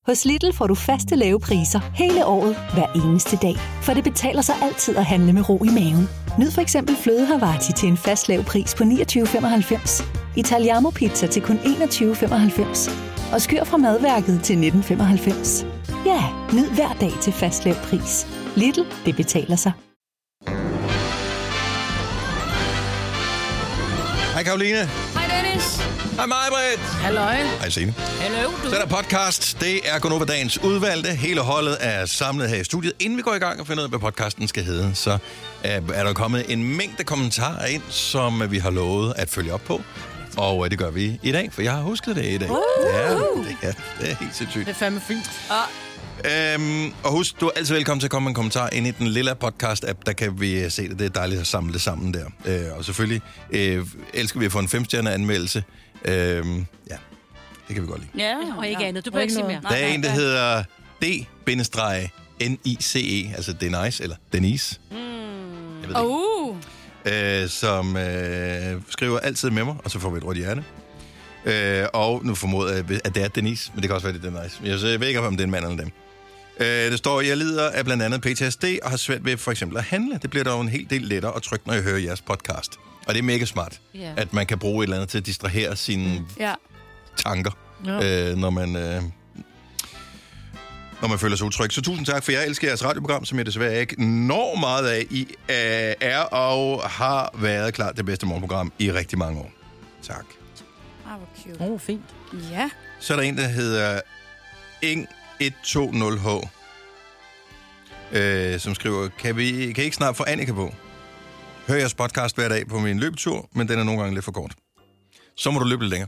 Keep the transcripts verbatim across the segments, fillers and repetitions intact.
Hos Lidl får du faste lave priser hele året, hver eneste dag. For det betaler sig altid at handle med ro i maven. Nyd for eksempel fløde Havarti til en fast lav pris på niogtyve femoghalvfems. Italiano pizza til kun enogtyve femoghalvfems. Og skyr fra madværket til nitten femoghalvfems. Ja, nyd hver dag til fast lav pris. Lidl, det betaler sig. Hej Karoline. Hej Dennis. Hej Maj-Brit. Halløj. Hej Signe. Hallo, du. Så er der podcast. Det er Gonova Dagens udvalgte. Hele holdet er samlet her i studiet. Inden vi går i gang og finder ud af, hvad podcasten skal hedde, så er der kommet en mængde kommentarer ind, som vi har lovet at følge op på. Og det gør vi i dag, for jeg har husket det i dag. Uh, ja, det, ja, det er helt sindssygt. Det er fandme fint. Øhm, og husk, du er altid velkommen til at komme med en kommentar ind i den lille podcast-app. Der kan vi se det. Det er dejligt at samle det sammen der. Øh, og selvfølgelig øh, elsker vi at få en fem-stjerne anmeldelse. Øh, ja, det kan vi godt lide. Ja, og ikke andet. Du behøver ikke sige mere. Der er en, der hedder D N I C E, altså Denise, eller Denise. Mm. Jeg ved det uh. øh, som øh, skriver altid med mig, og så får vi et rødt hjerte. Øh, og nu formoder jeg, at det er Denise, men det kan også være, det er Denise. Jeg, jeg ved ikke, om det er en mand eller dem. Øh, det står, jeg lider af blandt andet P T S D og har svært ved for eksempel at handle. Det bliver dog en hel del lettere og trygt, når jeg hører jeres podcast. Og det er mega smart, yeah. at man kan bruge et eller andet til at distrahere sine mm. yeah. tanker, yeah. øh, når man... Øh, når man føler sig utryg. Så tusind tak, for jeg elsker jeres radioprogram, som jeg desværre ikke når meget af. I øh, er og har været klart det bedste morgenprogram i rigtig mange år. Tak. Ah, hvor cute. Åh, oh, fint. Ja. Så er der en, der hedder Ing et to nul H, øh, som skriver, kan vi kan I ikke snart få Annika på? Hører jeres podcast hver dag på min løbetur, men den er nogle gange lidt for kort. Så må du løbe lidt længere.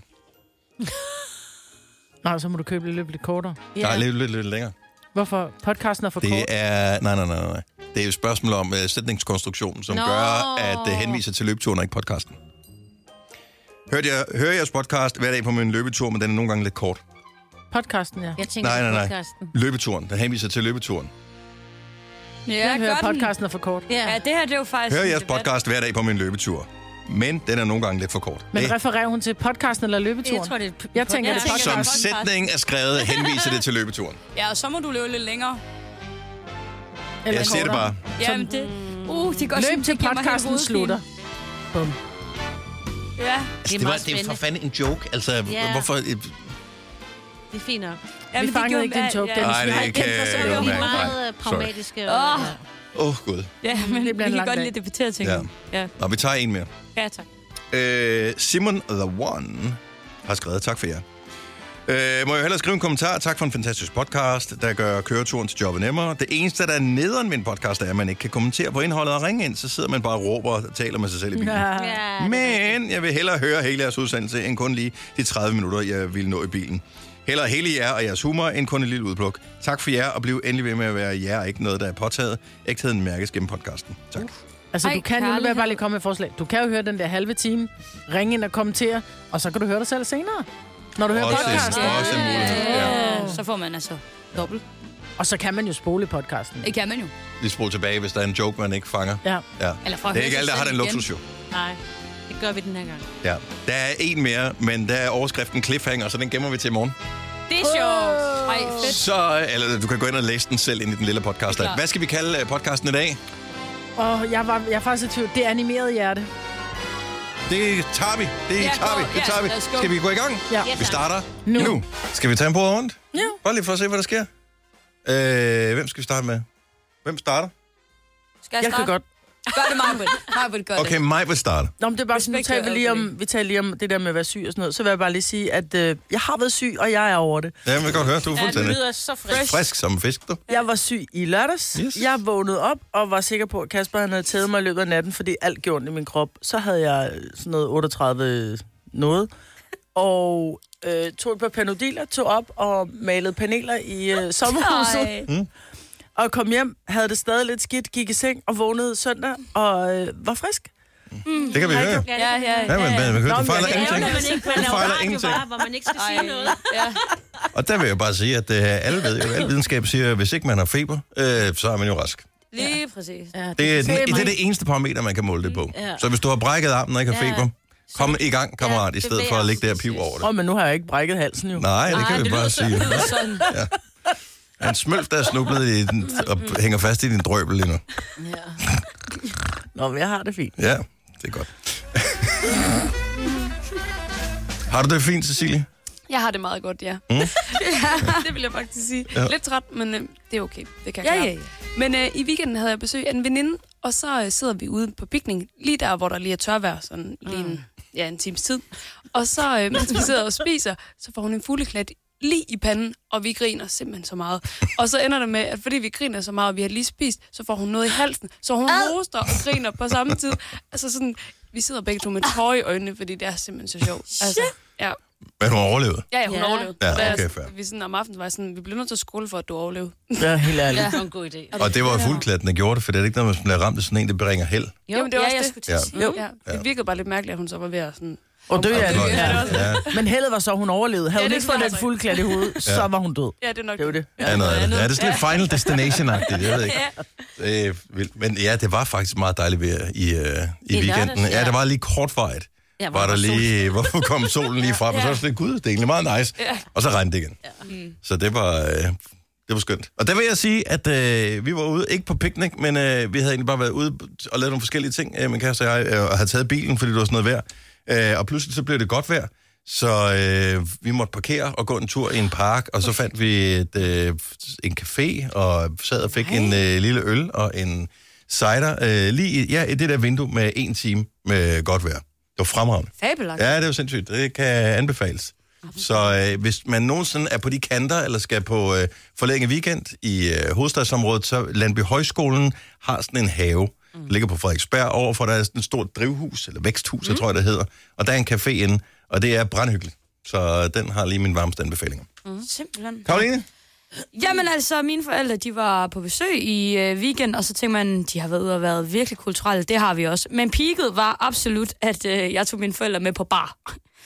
Nej, så må du købe lidt, lidt kortere. Ja. Nej, lidt, lidt, lidt længere. Hvorfor? Podcasten er for det kort? Er, nej, nej, nej, nej. Det er jo et spørgsmål om uh, sætningskonstruktionen, som Nå. gør, at det uh, henviser til løbeturen og ikke podcasten. Hørte jeg, hører jeres podcast hver dag på min løbetur, men den er nogle gange lidt kort. Podcasten, ja. Jeg tænker nej, nej, nej. podcasten. Løbeturen. Den henviser til løbeturen. Ja, jeg hører podcasten er for kort. Ja. ja, det her det er jo faktisk... Hører jeres podcast hver dag på min løbetur, men den er nogle gange lidt for kort. Men det... refererer hun til podcasten eller løbeturen? Jeg tror, det er... Jeg tænker, det er podcasten. Som sætning er skrevet, henviser det til løbeturen. Ja, og så må du løbe lidt længere. Eller jeg siger det bare. Ja, men det... Uh, det går løb til podcasten slutter. Bum. Ja. Altså, det, det, var, det er for fanden en joke. Altså, yeah. hvorfor... Det er fint nok. Ja, vi fangede ikke din joke. Nej, det er ikke... Vi er meget pragmatiske. Åh, oh, Gud. Ja, men det bliver vi kan godt lide debattere ting. Ja. Ja. Nå, vi tager en mere. Ja, tak. Øh, Simon The One har skrevet, tak for jer. Øh, må jeg hellere skrive en kommentar? Tak for en fantastisk podcast, der gør køreturen til jobbet nemmere. Det eneste, der er nederen ved en podcast, er, at man ikke kan kommentere på indholdet og ringe ind. Så sidder man bare og råber og taler med sig selv i bilen. Ja. Men jeg vil hellere høre hele jeres udsendelse, end kun lige de tredive minutter, jeg ville nå i bilen. Hellere hele jer og jeres humor, end kun et lille udpluk. Tak for jer, og bliv endelig ved med at være jer, ikke noget, der er påtaget. Ægtheden mærkes gennem podcasten. Tak. Uh. Altså, Ej, du kan jo, nu vil jeg bare lige komme med et forslag. Du kan jo høre den der halve time, ringe ind og kommentere, og så kan du høre dig selv senere. Når du hører også podcasten. En, også en mulighed. Ja. Ja. Så får man altså dobbelt. Og så kan man jo spole podcasten. Det kan man jo. Lige spole tilbage, hvis der er en joke, man ikke fanger. Ja. Ja. Eller for det er ikke alle, der har den luksus, jo. Nej, det gør vi den her gang. Ja. Der er en mere, men der er overskriften cliffhanger, så den gemmer vi til i morgen. Det er sjovt. Ej, fedt. Så, eller du kan gå ind og læse den selv ind i den lille podcast. Hvad skal vi kalde podcasten i dag? Åh, oh, jeg, var, jeg er faktisk i tvivl. Det er animeret hjerte. Det tager vi. Det ja, tager vi. Det tager vi. Skal vi gå i gang? Ja. Vi starter nu. nu. Skal vi tage en på rundt? Ja. Bare lige for at se, hvad der sker. Øh, hvem skal vi starte med? Hvem starter? Skal jeg, jeg starte? kan godt. Gør det, Maj-Brit. Maj-Brit, gør det. Okay, mig vil starte. Nå, men det er bare sådan, nu taler vi lige om, vi taler lige om det der med at være syg og sådan noget. Så vil jeg bare lige sige, at øh, jeg har været syg, og jeg er over det. Ja, men jeg kan godt høre, du er fuldstændig. Ja, det lyder så frisk. Frisk som fisk, du. Jeg var syg i lørdags. Yes. Jeg vågnede op og var sikker på, at Kasper han havde taget mig i løbet af natten, fordi alt gjorde ondt i min krop. Så havde jeg sådan noget otteogtredive noget. Og øh, tog et par panodiler, tog op og malede paneler i øh, sommerhuset. Mm. Og kom hjem, havde det stadig lidt skidt, gik i seng og vågnede søndag og øh, var frisk. Mm. Det kan vi høre. Ja, ja, ja. Ja, men, men, men, du fejler ingenting. Man ikke, man du fejler ingenting. Bare, hvor man ikke skal sige noget. Ja. Og der vil jeg bare sige, at uh, alle ved jo, al videnskab siger, at hvis ikke man har feber, øh, så er man jo rask. Lige ja. Præcis. Ja, det, det, er den, det er det eneste parameter, man kan måle det på. Ja. Så hvis du har brækket armen og ikke har feber, kom i gang, kammerat, ja, i stedet for at ligge der og pive over det. Åh, oh, men nu har jeg ikke brækket halsen jo. Nej, det Nej, kan det vi bare lyder sige. sådan. Ja. Han smølf, der er snublet i den, og hænger fast i din drøbel lige nu. Ja. Nå, men jeg har det fint. Ja, det er godt. Har du det fint, Cecilie? Jeg har det meget godt, ja. Mm. Ja, det vil jeg faktisk sige. Ja. Lidt træt, men øh, det er okay. Det kan jeg Ja, klare. ja, ja. Men øh, i weekenden havde jeg besøg af en veninde, og så øh, sidder vi ude på pikning, lige der, hvor der lige er tørvejr, sådan lige en, ja, en times tid. Og så, øh, mens vi sidder og spiser, så får hun en fugleklat lige i panden, og vi griner simpelthen så meget. Og så ender det med, at fordi vi griner så meget, og vi har lige spist, så får hun noget i halsen, så hun hoster og griner på samme tid. Altså sådan, vi sidder begge to med tårer i øjnene, fordi det er simpelthen så sjovt. Altså, ja. Men hun overlevede. Ja, ja, hun Ja. overlevede. Ja, Og da okay, jeg- fair. Vi sådan om aftenen var jeg sådan, vi bliver nødt til at skåle for, at du overlevede. Ja, helt ærligt. Det var en god idé. Og det var jo fuldklatten, der gjorde det, for det er ikke noget, man bliver ramt af sådan en, der bringer held. Jo, men det var ja, også jeg det. skulle til at sige. Jo. Ja, det virkede bare lidt mærkeligt, at hun så var ved at sådan... Og dø af det. Flot. Ja. Ja. Men heldet var så, hun overlevede. Havde Ja, hun det ikke tror fået jeg den så fulde klat i hovedet, så var hun død. Ja, det er nok Det var det. Ja, noget af det. Ja, det er sådan lidt Final Destination-agtigt, jeg ved ikke. Det er vildt. Men ja, det var faktisk meget dejligt vejr i, øh, i I weekenden. lørdags, Ja, ja. det var lige kortvarigt. Ja, hvor Var der var sol. lige, hvorfor kom solen lige frem, og så var det sådan, gud, det er egentlig meget nice. Ja. Og så regnede det igen. Mm. Så det var, øh, det var skønt. Og der vil jeg sige, at øh, vi var ude, ikke på picnic, men øh, vi havde egentlig bare været ude og lavet nogle forskellige ting, øh, min kæreste og jeg, øh, og havde taget bilen, fordi det var sådan noget vejr. Øh, og pludselig så blev det godt vejr, så øh, vi måtte parkere og gå en tur i en park, og så fandt vi et, øh, en café, og sad og fik Nej. en øh, lille øl og en cider, øh, lige i, ja, i det der vindue med en time med godt vejr. Det var fremragende. Fabelagt. Ja, det er jo sindssygt. Det kan anbefales. Så øh, hvis man nogensinde er på de kanter, eller skal på øh, forlænge weekend i øh, hovedstadsområdet, så Landby Højskolen har sådan en have. Mm. Det ligger på Frederiksberg overfor, der er sådan et stort drivhus, eller væksthus, mm. jeg tror, det hedder. Og der er en café inde, og det er brandhyggeligt. Så den har lige min varmeste anbefalinger. Mm. Simpelthen. Karoline? Jamen altså, mine forældre, de var på besøg i øh, weekend, og så tænkte man, de har været ude og været virkelig kulturelle. Det har vi også. Men peaket var absolut, at øh, jeg tog mine forældre med på bar.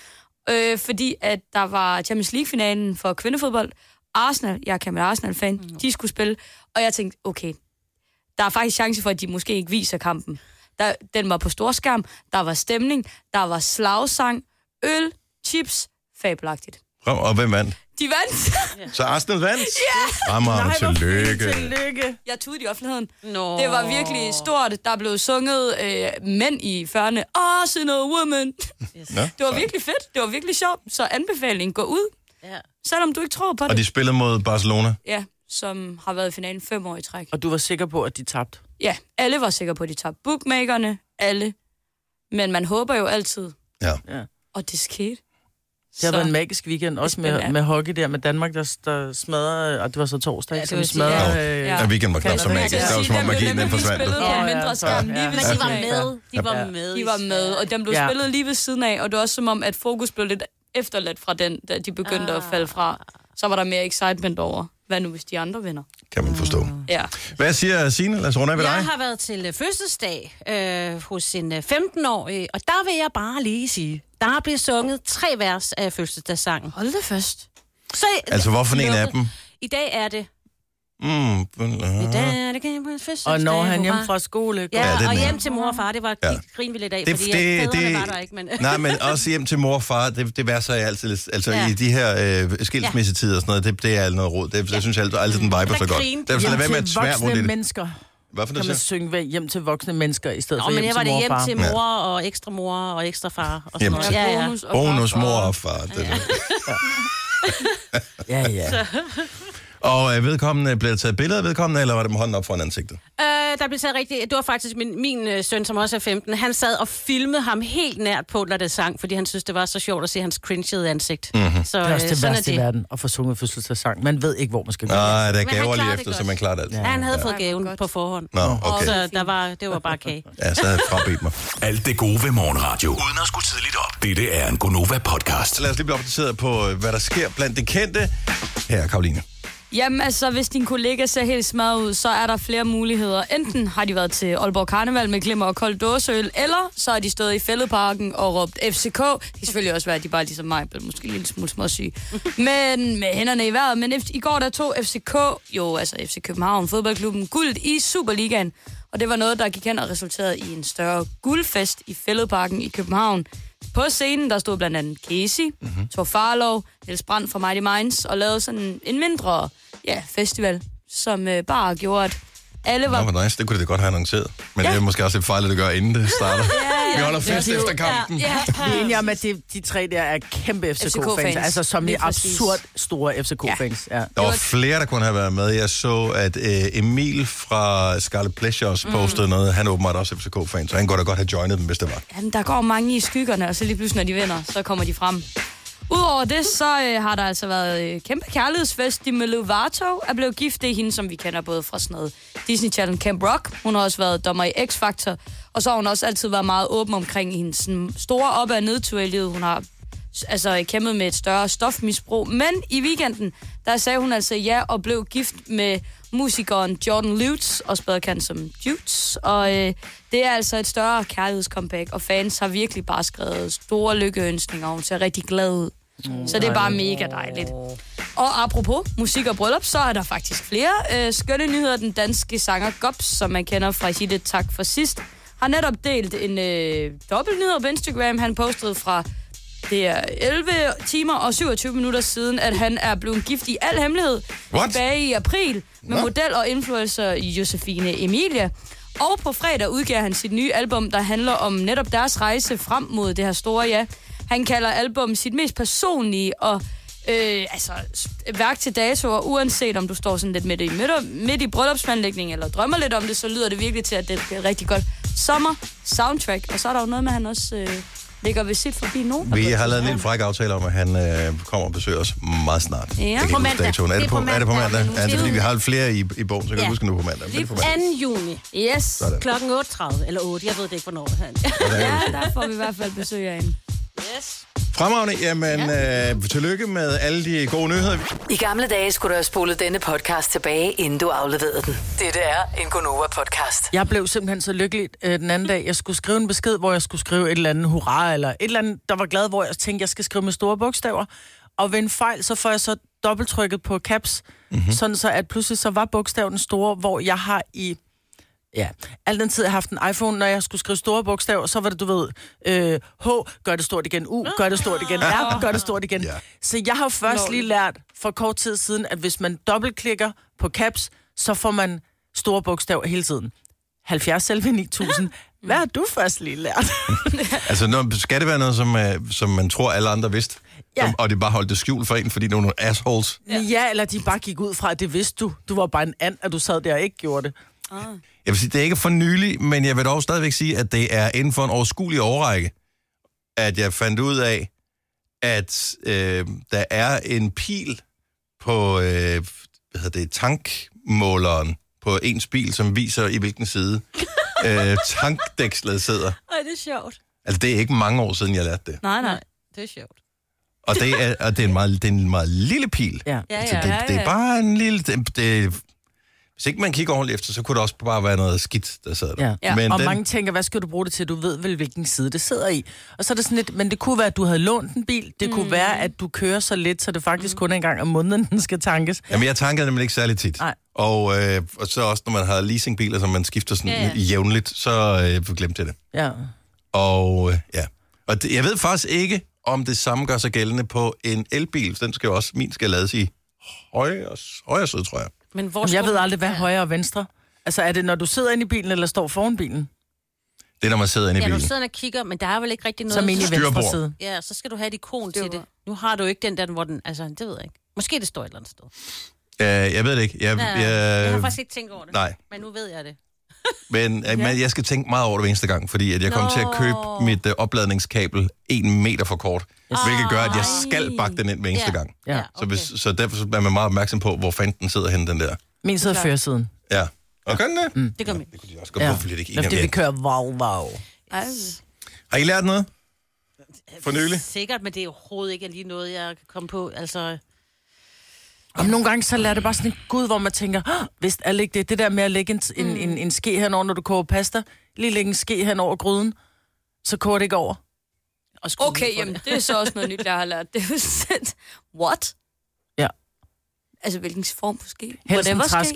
øh, fordi at der var Champions League-finalen for kvindefodbold. Arsenal, jeg er kæmpe Arsenal-fan, mm. de skulle spille. Og jeg tænkte, okay, der er faktisk chance for, at de måske ikke viser kampen. Der, den var på storskærm, der var stemning, der var slagsang, øl, chips, fabelagtigt. Og hvem vandt? De vandt. Så Arsenal vandt? Ja! Rammer, tillykke. Tillykke. Jeg tudede i offentligheden. Nå. Det var virkelig stort. Der blev sunget øh, mænd i fyrrerne. Arsenal woman. Yes. Nå, Det var virkelig fedt. Det var virkelig sjovt. Så anbefaling, gå ud. Ja. Selvom du ikke tror på Og det. de spillede mod Barcelona. Ja, som har været i finalen fem år i træk. Og du var sikker på, at de tabte? Ja, alle var sikre på, at de tabte. Bookmakerne, alle. Men man håber jo altid. Ja. Ja. Og det skete. Det har været en magisk weekend, også med, med hockey der med Danmark, der, der smadrede, og det var så torsdag, Ja, ja, det som vil sige, smadrede... ja. Øh, Ja. Ja, weekenden var knap så Kan- magisk. Jeg Der var som om magien, den de forsvandt. spillede på Ja, en ja, mindre så- skærm ja. lige ved Men de siden var af. med. De var Ja. med. De var med, og den blev Ja. spillet lige ved siden af, og det var også som om, at fokus blev lidt efterladt fra den, da de begyndte ah. at falde fra. Så var der mere excitement over, hvad nu hvis de andre vinder? Kan man forstå. Ja. Hvad siger Signe? Lad os runde af ved dig. Jeg har været til øh, fødselsdag øh, hos en øh, femten-årig, og der vil jeg bare lige sige, der er blevet sunget tre vers af fødselsdagssangen. Hold det først. Så, Altså, hvorfor en af dem? I dag er det. Mm, I dag er det fødselsdag. og når han hurra. hjem fra skole... Ja, Ja, det er og den hjem ene. til mor og far, det var Ja. ja. grin vi lidt af, Det- fordi det- det, fædrene det- var der ikke, men... Nej, men også hjem til mor og far, det, det værser jeg altid. Altså Ja. i de her øh, skilsmissetider og sådan noget, det, det er noget råd. Det, jeg synes altid, altid den viber Der så godt. grinte Derfor så lad være med at til svære rundt i voksne det. mennesker. Hvad for Kan man noget synge væk hjem til voksne mennesker, i stedet Nå, for men hjem her var til det mor og hjem far. til Ja. mor og ekstra mor og ekstra far og sådan Hjem noget. til- Ja, ja. Bonus og Bonus pap mor og- og far. Det, Ja, ja. og øh, vedkommende, blev der taget billeder af vedkommende, eller var det med hånden op foran ansigtet? Øh, der blev taget rigtigt. Det var faktisk min, min øh, søn, som også er femten. Han sad og filmede ham helt nært på, når det sang, fordi han synes, det var så sjovt at se hans cringede ansigt. Mm-hmm. Så Det er også øh, det sådan er værste i det. verden, at få sunget fødselsdagssang. Man ved ikke, hvor man skal gå. Nej, der er Men han gaver lige klarer det efter, godt. så man klarer det altid. Ja, han havde Ja. fået Ej, hvor gaven godt. på forhånd. Nå, okay. Så der var, det var bare kage. Ja, så havde jeg frabedt mig. Alt det gode ved morgenradio, uden at skulle tidligt op. Dette er en Gonova-podcast. Lad os lige blive opdateret på, øh, hvad der sker blandt de kendte. Her, Karoline. Jamen altså, hvis din kollega ser helt smadret ud, så er der flere muligheder. Enten har de været til Aalborg Karneval med glimmer og kold dåseøl, eller så har de stået i Fælledparken og råbt F C K. Det kan selvfølgelig også være, at de bare ligesom mig, blev måske en lille smule småsyge. Men med hænderne i vejret. Men i går der tog F C K, jo altså F C København, fodboldklubben, guld i Superligaen. Og det var noget, der gik hen og resulterede i en større guldfest i Fælledparken i København. På scenen, der stod blandt andet Casey, mm-hmm. Thor Farlov, Niels Brandt fra Mighty Minds, og lavede sådan en mindre ja, festival, som øh, bare gjorde, at alle var... Nå, hvor nice. Det kunne det godt have annonceret. Men ja. Det er måske også lidt fejl, at det gør, inden det starter. ja, ja. Vi holder fest ja, efter kampen. Ja, ja. Vi er enige om, at de, de tre der er kæmpe F C K-fans. Altså som er absurd store F C K-fans. Ja. Ja. Der var flere, der kunne have været med. Jeg så, at øh, Emil fra Scarlet Pleasures postede mm. noget. Han er åbenbart også F C K-fan, så han kunne da godt have joinet dem, hvis det var. Jamen, der går mange i skyggerne, og så lige pludselig, når de vinder, så kommer de frem. Udover det, så øh, har der altså været øh, kæmpe kærlighedsfest. Demi Lovato er blevet gift. Det er hende, som vi kender både fra sådan noget Disney Channel Camp Rock. Hun har også været dommer i X-Factor. Og så har hun også altid været meget åben omkring hendes sådan, store op- og nedtur i livet. Hun har altså kæmpet med et større stofmisbrug. Men i weekenden, der sagde hun altså ja og blev gift med musikeren Jordan Lutz, også bedre kendt som Jutes. Og øh, det er altså et større kærlighedscomeback, og fans har virkelig bare skrevet store lykkeønskninger, og hun ser rigtig glad ud. Mm. Så det er bare mega dejligt. Og apropos musik og bryllup, så er der faktisk flere øh, skønne nyheder. Den danske sanger Gobs, som man kender fra hittet Tak for sidst, har netop delt en øh, dobbeltnyhed på Instagram. Han postede fra det er elleve timer og syvogtyve minutter siden, at han er blevet gift i al hemmelighed. What? Tilbage i april med What? model og influencer Josefine Emilia. Og på fredag udgav han sit nye album, der handler om netop deres rejse frem mod det her store ja. Han kalder album sit mest personlige og øh, altså, værk til dato, og uanset om du står sådan lidt midt i, midt, midt i bryllupsplanlægning eller drømmer lidt om det, så lyder det virkelig til, at det bliver rigtig godt sommer soundtrack. Og så er der jo noget med, at han også øh, ligger ved sit forbi nogen. Vi har lavet en lille fræk aftale om, at han øh, kommer og besøger os meget snart. Ja, på mandag. Er det på, er det på mandag? Er det på mandag? Ja, det er fordi, vi har flere i, i bogen, så kan jeg ja. huske nu på mandag. Lige på anden juni. Yes. Sådan. Klokken otte tredive, eller otte, jeg ved det ikke, hvornår. Ja, der får vi i hvert fald besøg af en. Yes. Fremragende. Jamen, ja. øh, tillykke med alle de gode nyheder. I gamle dage skulle du have spolet denne podcast tilbage, inden du afleverede den. Dette er en Gonova-podcast. Jeg blev simpelthen så lykkelig øh, den anden dag. Jeg skulle skrive en besked, hvor jeg skulle skrive et eller andet hurra, eller et eller andet, der var glad, hvor jeg tænkte, jeg skal skrive med store bogstaver. Og ved en fejl, så får jeg så dobbelttrykket på caps, mm-hmm. sådan så at pludselig så var bogstaven store, hvor jeg har i... Ja, al den tid jeg har haft en iPhone, når jeg skulle skrive store bogstaver, så var det, du ved, øh, H, gør det stort igen, U, gør det stort igen, R, gør det stort igen. Ja. Så jeg har først lige lært for kort tid siden, at hvis man dobbeltklikker på caps, så får man store bogstaver hele tiden. halvfjerds selv ni tusind. Hvad har du først lige lært? Altså, når, skal det være noget, som, uh, som man tror, alle andre vidste? Ja. Som, og det bare holdt det skjult for en, fordi det var nogle assholes? Ja. ja, eller de bare gik ud fra, at det vidste du. Du var bare en and, at du sad der og ikke gjorde det. Ah. Jeg vil sige, det er ikke for nylig, men jeg vil dog stadigvæk sige, at det er inden for en overskuelig årrække, at jeg fandt ud af, at øh, der er en pil på øh, hvad hedder det, tankmåleren på ens bil, som viser, i hvilken side øh, tankdækslet sidder. Ej, det er sjovt. Altså, det er ikke mange år siden, jeg lærte det. Nej, nej. Det er sjovt. Og det er, og det er, en, meget, det er en meget lille pil. Ja. Ja, Så ja, det, ja, det ja. er bare en lille... Det, det, hvis ikke man kigger ordentligt efter, så kunne det også bare være noget skidt, der sidder der. Ja. Ja. Men og den... mange tænker, hvad skal du bruge det til? Du ved vel, hvilken side det sidder i. Og så er det sådan lidt, men det kunne være, at du havde lånt en bil. Det mm. kunne være, at du kører så lidt, så det faktisk mm. kun er en gang om måneden, den skal tankes. Jamen, jeg tanker nemlig ikke særlig tit. Nej. Og, øh, og så også, når man har leasingbiler, som man skifter sådan Ja, ja. jævnligt, så øh, glemte jeg det. Ja. Og øh, ja. Og det, jeg ved faktisk ikke, om det samme gør sig gældende på en elbil. Den skal jo også, min skal lades i højre, højre side, tror jeg. Men hvor Jamen, jeg skulle- ved aldrig, hvad er højre og venstre. Altså, er det, når du sidder inde i bilen, eller står foran bilen? Det er, når man sidder inde i Ja, når bilen. du sidder og kigger, men der er vel ikke rigtig noget... Som inde i venstre Styrbord. side. Ja, så skal du have et ikon til Det var- det. Nu har du ikke den der, hvor den... Altså, det ved jeg ikke. Måske det står et eller andet sted. Øh, jeg ved det ikke. Jeg, Ja, jeg, jeg har faktisk ikke tænkt over det. Nej. Men nu ved jeg det. Men, ja. men jeg skal tænke meget over det hver eneste gang, fordi at jeg kommer Nå. til at købe mit uh, opladningskabel en meter for kort. Yes. Hvilket gør, at jeg skal bakke den ind hver eneste Ja. gang. Ja. Ja, Så, hvis, så derfor er man meget opmærksom på, hvor fanden den sidder henne, den der. Min sidder Klart. førersiden. Ja. Og gør den det? Mm. Det gør min. Det kunne de også godt. Ja. Hvorfor bliver det ikke Det er, enige om fordi vi det? kører wow, wow. Altså. Har I lært noget? For nylig? Sikkert, men det er overhovedet ikke lige noget, jeg kan komme på. Altså... Og nogle gange så lader det bare sådan en gud, hvor man tænker, "Åh, vidste alle ikke det? Det der med at lægge en, en, en, en ske henover, når du koger pasta, lige lægge en ske henover gryden, så koger det ikke over. Og skrue Okay, ned for jamen, det. det er så også noget nyt, jeg har lært. Det er jo sådan, what? Ja. Altså, hvilken form på ske? Helst en Whatever ske? træske.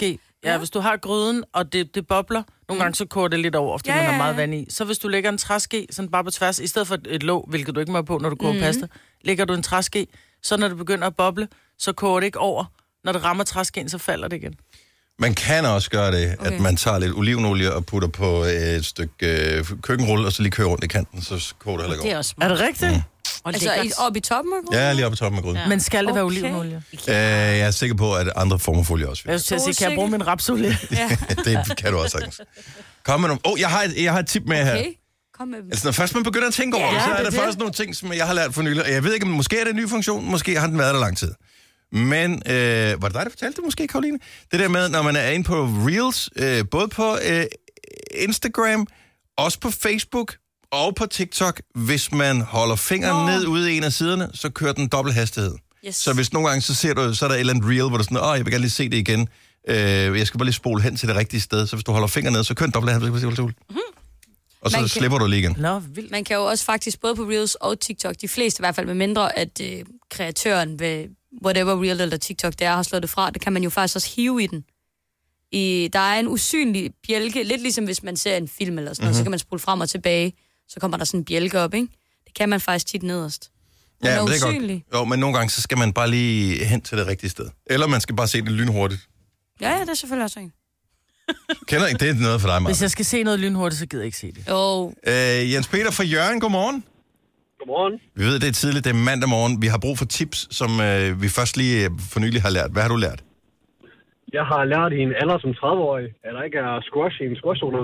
Ja, ja, hvis du har gryden, og det, det bobler, nogle gange så koger det lidt over, fordi ja, man har meget vand i. Så hvis du lægger en træske, sådan bare på tværs, i stedet for et låg, hvilket du ikke må på, når du koger mm. pasta, lægger du en træske, så når det begynder at boble, så koger det ikke over. Når det rammer træskeen, så falder det igen. Man kan også gøre det, okay. at man tager lidt olivenolie og putter på et stykke øh, køkkenrulle, og så lige kører rundt i kanten, så koger det heller ikke over. Det er også smart. Er det rigtigt? Mm. Altså i, oppe i toppen af gryden? Ja, lige oppe i toppen af gryden. Ja. Men skal det okay. være olivenolie? Øh, jeg er sikker på, at andre former for olie også vil. Jeg skal sige, kan jeg bruge min rapsolie? Ja. Det kan du også sagtens. Kom med nogle... Åh, oh, jeg, har et, jeg har et tip med okay. her. Kom med dem. Altså, når først man begynder at tænke over ja, det, så er der det. faktisk nogle ting, som jeg har lært for nylig. Jeg ved ikke, om måske er det en ny funktion, måske har den været der lang tid. Men, øh, var det dig, der fortalte det måske, Karoline? Det der med, når man er inde på Reels, øh, både på øh, Instagram, også på Facebook og på TikTok, hvis man holder fingeren oh. ned ude i en af siderne, så kører den dobbelt hastighed. Yes. Så hvis nogle gange, så ser du, så er der et eller andet Reel, hvor du sådan, åh, jeg vil gerne lige se det igen. Øh, jeg skal bare lige spole hen til det rigtige sted. Så hvis du holder fingeren ned, så kører den dobbelt hastighed. Mm-hmm. Og så man slipper kan... du lige igen. Nå, man kan jo også faktisk, både på Reels og TikTok, de fleste i hvert fald, med mindre at øh, kreatøren ved whatever Reel eller TikTok, der har slået det fra, det kan man jo faktisk også hive i den. I, der er en usynlig bjælke, lidt ligesom hvis man ser en film eller sådan noget, mm-hmm. så kan man spole frem og tilbage, så kommer der sådan en bjælke op, ikke? Det kan man faktisk tit nederst. Den ja, er men det er usynlig. godt. Jo, men nogle gange, så skal man bare lige hen til det rigtige sted. Eller man skal bare se det lynhurtigt. Ja, ja, det er selvfølgelig også en. Kender ikke, det er noget for dig, Martin. Hvis jeg skal se noget lynhurtigt, så gider jeg ikke se det. Jo. Øh, Jens Peter fra Hjørring, godmorgen. Godmorgen. Vi ved, det er tidligt, det er mandag morgen. Vi har brug for tips, som øh, vi først lige for nylig har lært. Hvad har du lært? Jeg har lært i en alder som tredive-årig, at der ikke er squash i en squash-zone.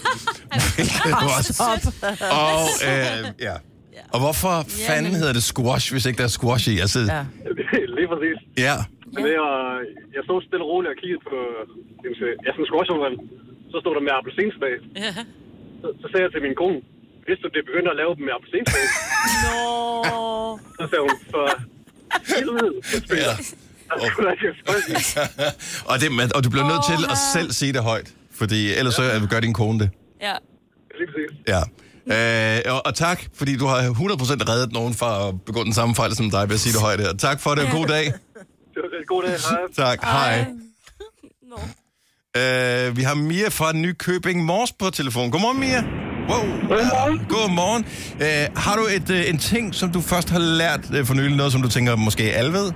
Og, øh, ja. Og hvorfor yeah, fanden men... hedder det squash, hvis ikke der er squash i? Altså... Ja. Lige præcis. Ja. Men det er, jeg stod stille og roligt og kiggede på ja, sådan en squash-zone. Så stod der med appelsinsmag. Ja. Så, så sagde jeg til min kone, hvis du det begynder at lave dem med appelsinsmag? Nå. Så sagde hun, for helvede, ja. Oh. og, det, og du bliver nødt til at selv sige det højt, fordi ellers ja. så gør din kone det. Ja. Lige præcis. Ja. Øh, og, og tak, fordi du har hundrede procent reddet nogen fra at begå den samme fejl som dig ved at sige det højt her. Tak for det, og god dag. Det var en god dag, hej. Tak, hej. hej. No. Øh, vi har Mia fra Nykøbing Mors på telefon. Godmorgen, Mia. Wow. Godmorgen. Ja, godmorgen. Øh, har du et, øh, en ting, som du først har lært øh, for nylig, noget som du tænker måske alle ved?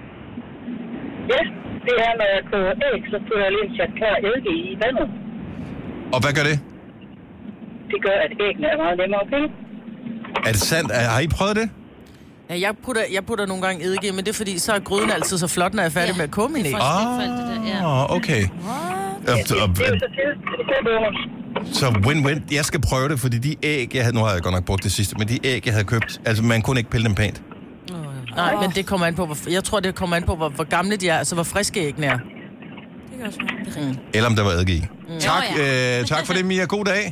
Ja, det er, når jeg køber æg, så putter jeg lige en chat klar eddike i vandet. Og hvad gør det? Det gør, at æggene er meget nemmere at pille. Er det sandt? Har I prøvet det? Ja, jeg putter, jeg putter nogle gange eddike, men det er fordi, så er gryden altid så flot, når jeg er færdig ja. med at koge min æg. Ah, okay. Ja, det, det er jo så til. Så win-win. Jeg skal prøve det, fordi de æg, jeg havde, nu har jeg godt nok brugt det sidste, men de æg, jeg havde købt, altså man kunne ikke pille dem pænt. Nej, men det kommer an på, hvor, jeg tror, det kommer an på, hvor, hvor gamle de er, altså hvor friske æggene er. Det kan også være. Mm. Eller om der var eddike i. Mm. Tak, øh, tak for det, Mia. God dag.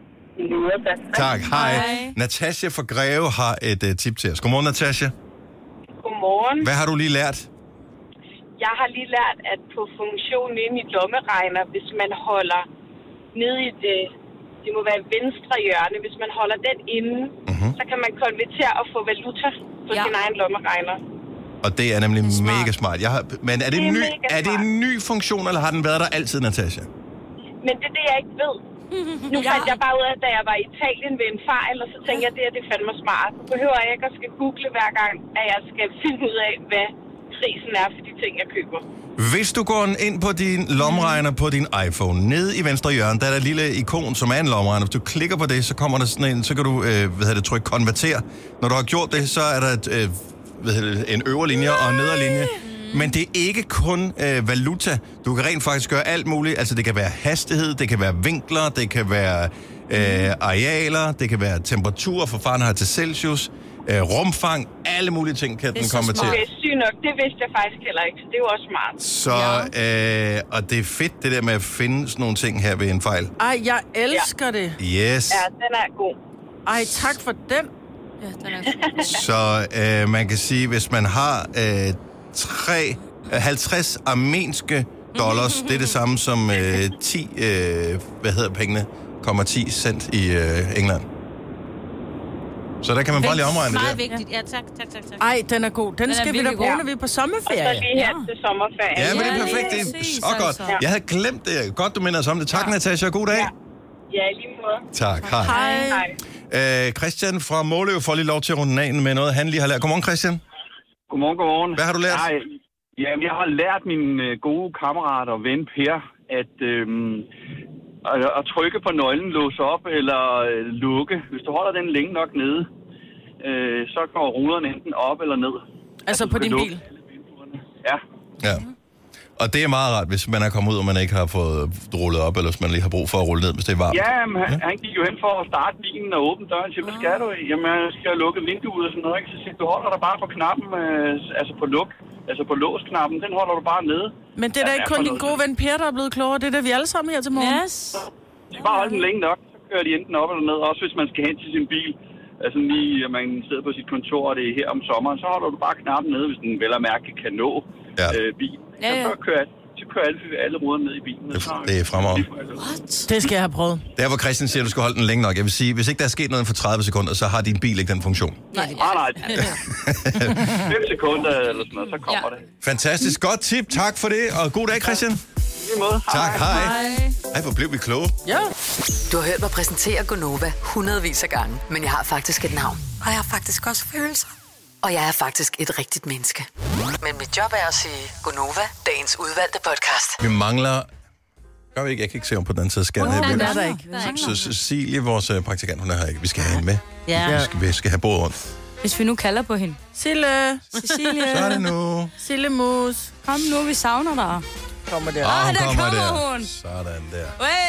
Tak, hej. hej. Natasha fra Greve har et uh, tip til os. Godmorgen, Natasha. Godmorgen. Hvad har du lige lært? Jeg har lige lært, at på funktionen inde i lommeregner, hvis man holder nede i det, det må være venstre hjørne, hvis man holder den inde, mm-hmm. så kan man konvertere og få valuta på ja. sin egen lommeregner. Og det er nemlig smart. mega smart. Jeg har, men er det, det, er ny, er det en ny funktion, eller har den været der altid, Natasha? Men det er det, jeg ikke ved. Nu fandt jeg bare ud af, da jeg var i Italien ved en fejl, og så tænkte jeg, at det, det er fandme smart. Så behøver jeg ikke at skal google hver gang, at jeg skal finde ud af, hvad prisen er for de ting, jeg køber. Hvis du går ind på din lommeregner på din iPhone, ned i venstre hjørne, der er der et lille ikon, som er en lommeregner. Hvis du klikker på det, så kommer der sådan en, så kan du øh, hvad hedder det, trykke konverter. Når du har gjort det, så er der et, øh, hvad hedder det, en øvre linje og en nedre linje. Men det er ikke kun øh, valuta. Du kan rent faktisk gøre alt muligt. Altså, det kan være hastighed, det kan være vinkler, det kan være øh, arealer, det kan være temperatur fra Fahrenheit til Celsius, øh, rumfang, alle mulige ting kan den komme til. Det er sygt nok, det vidste jeg faktisk heller ikke, så det er jo også smart. Så, øh, og det er fedt, det der med at finde sådan nogle ting her ved en fejl. Ej, jeg elsker ja. det. Yes. Ja, den er god. Ej, tak for den. Ja, den er god. Så øh, man kan sige, hvis man har... Øh, tre, halvtreds armenske dollars, det er det samme som øh, ti, øh, hvad hedder pengene, komma ti cent i øh, England. Så der kan man bare lige omregne det Meget der. vigtigt. Ja, tak, tak, tak, tak. Ej, den er god. Den, den skal vi da bruge, god. når vi er på Og sommerferie. så lige her til sommerferie. Ja, men det er Ja, perfekt. Det er præcis, så godt. altså. Jeg havde glemt det. Godt, du minder os om det. Tak, Natasha. God dag. Ja. Ja, i lige måde. Tak. Hej. Hej. Hej. Øh, Christian fra Måløv får lige lov til at runde af med noget, han lige har lært. Godmorgen, Christian. Godmorgen, godmorgen. Hvad har du lært? Nej, jamen, jeg har lært min øh, gode kammerat og ven Per, at, øh, at, at trykke på nøglen, låse op eller øh, lukke. Hvis du holder den længe nok nede, øh, så går ruderne enten op eller ned. Altså, altså på du kan din lukke bil? alle vinduerne. Ja. Ja. Og det er meget rart, hvis man er kommet ud, og man ikke har fået rullet op, eller hvis man lige har brug for at rulle ned, hvis det er varmt. Ja, men han, han gik jo hen for at starte bilen og åbne døren. Så hvad skal du? Jamen, jeg skal lukke vinduet og sådan noget. Ikke? Så siger du holder dig bare på knappen, øh, altså på luk, altså på låsknappen, den holder du bare nede. Men det er da ikke kun din gode ven Per, der er blevet klogere. Det er da vi alle sammen her til morgen. Yes. Du skal bare holde den længe nok, så kører de enten op eller ned. Også hvis man skal hen til sin bil, altså lige, at man sidder på sit kontor, og det er her om sommeren, så holder du bare knappen nede, hvis den vel og mærke kan nå Ja. øh, bilen. Ja, ja. Så kører så kører alle, alle ruderne ned i bilen. Det, det er fremragende. Det skal jeg have prøvet. Der hvor Christian siger, at du skal holde den længe nok. Jeg vil sige, hvis ikke der er sket noget for tredive sekunder, så har din bil ikke den funktion. Nej, nej. fem sekunder eller sådan noget, så kommer ja. det. Fantastisk. Godt tip. Tak for det. Og god dag, Christian. I måde. Tak. Hej. Hej, hvor blev vi kloge. Ja. Du har hørt mig præsentere Gonova hundredvis af gange, men jeg har faktisk et navn. Og jeg har faktisk også følelser. Og jeg er faktisk et rigtigt menneske. Men mit job er at sige Gonova, dagens udvalgte podcast. Vi mangler... Gør vi ikke? Jeg kan ikke se om på den anden side af skærmen. Hun Jeg er vil- der ikke. Så Cecilie, vores øh, praktikant, hun er her ikke. Vi skal have hende med. Ja. Vi skal, vi skal have bordet rundt. Hvis vi nu kalder på hende. Sille. Cecilie. Så er det nu. Sille Mus. Kom nu, vi savner dig. Kommer der. Ah, hun der kommer kommer der. hun. Sådan der.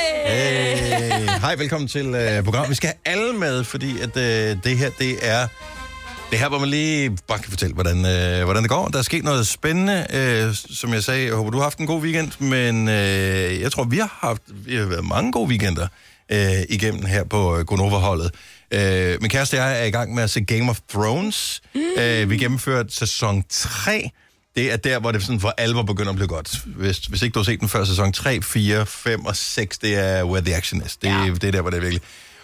Hey. Hey. Hej, velkommen til uh, programmet. Vi skal have alle med, fordi at, uh, det her, det er... Det her, hvor man lige bare kan fortælle, hvordan, øh, hvordan det går. Der er sket noget spændende, øh, som jeg sagde. Jeg håber, du har haft en god weekend, men øh, jeg tror, vi har haft vi har været mange gode weekender øh, igennem her på øh, Gonova-holdet. Øh, min kæreste og jeg er i gang med at se Game of Thrones. Mm. Øh, vi gennemførte sæson tre. Det er der, hvor det sådan for alvor begynder at blive godt. Hvis, hvis ikke du har set den før, sæson tre, fire, fem og seks, det er where the action is. Det, ja. det er der, hvor det er virkelig.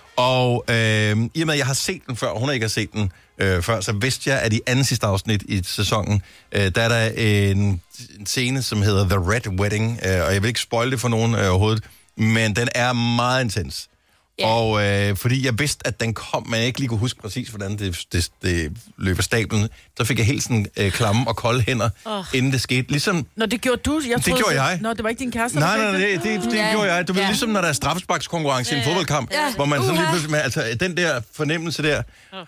Og øh, i og med, at jeg har set den før, og hun har ikke har set den øh, før, så vidste jeg, at i anden sidste afsnit i sæsonen, øh, der er der en, en scene, som hedder The Red Wedding, øh, og jeg vil ikke spoil det for nogen øh, overhovedet, men den er meget intens. Yeah. Og øh, fordi jeg vidste, at den kom, men jeg ikke lige kunne huske præcis, hvordan det, det, det løb af stablen, så fik jeg helt sådan øh, klamme og kolde hænder, oh. inden det skete. Ligesom... Nå, det gjorde du. Jeg det troede, gjorde jeg. Nå, det var ikke din kæreste, Nej, der nej, fik nej, det, det, det Ja. gjorde jeg. Du ved, Ja. ligesom når der er straffesparkskonkurrence i en Ja. fodboldkamp, Ja. hvor man sådan lige Uha. pludselig, med, altså den der fornemmelse der,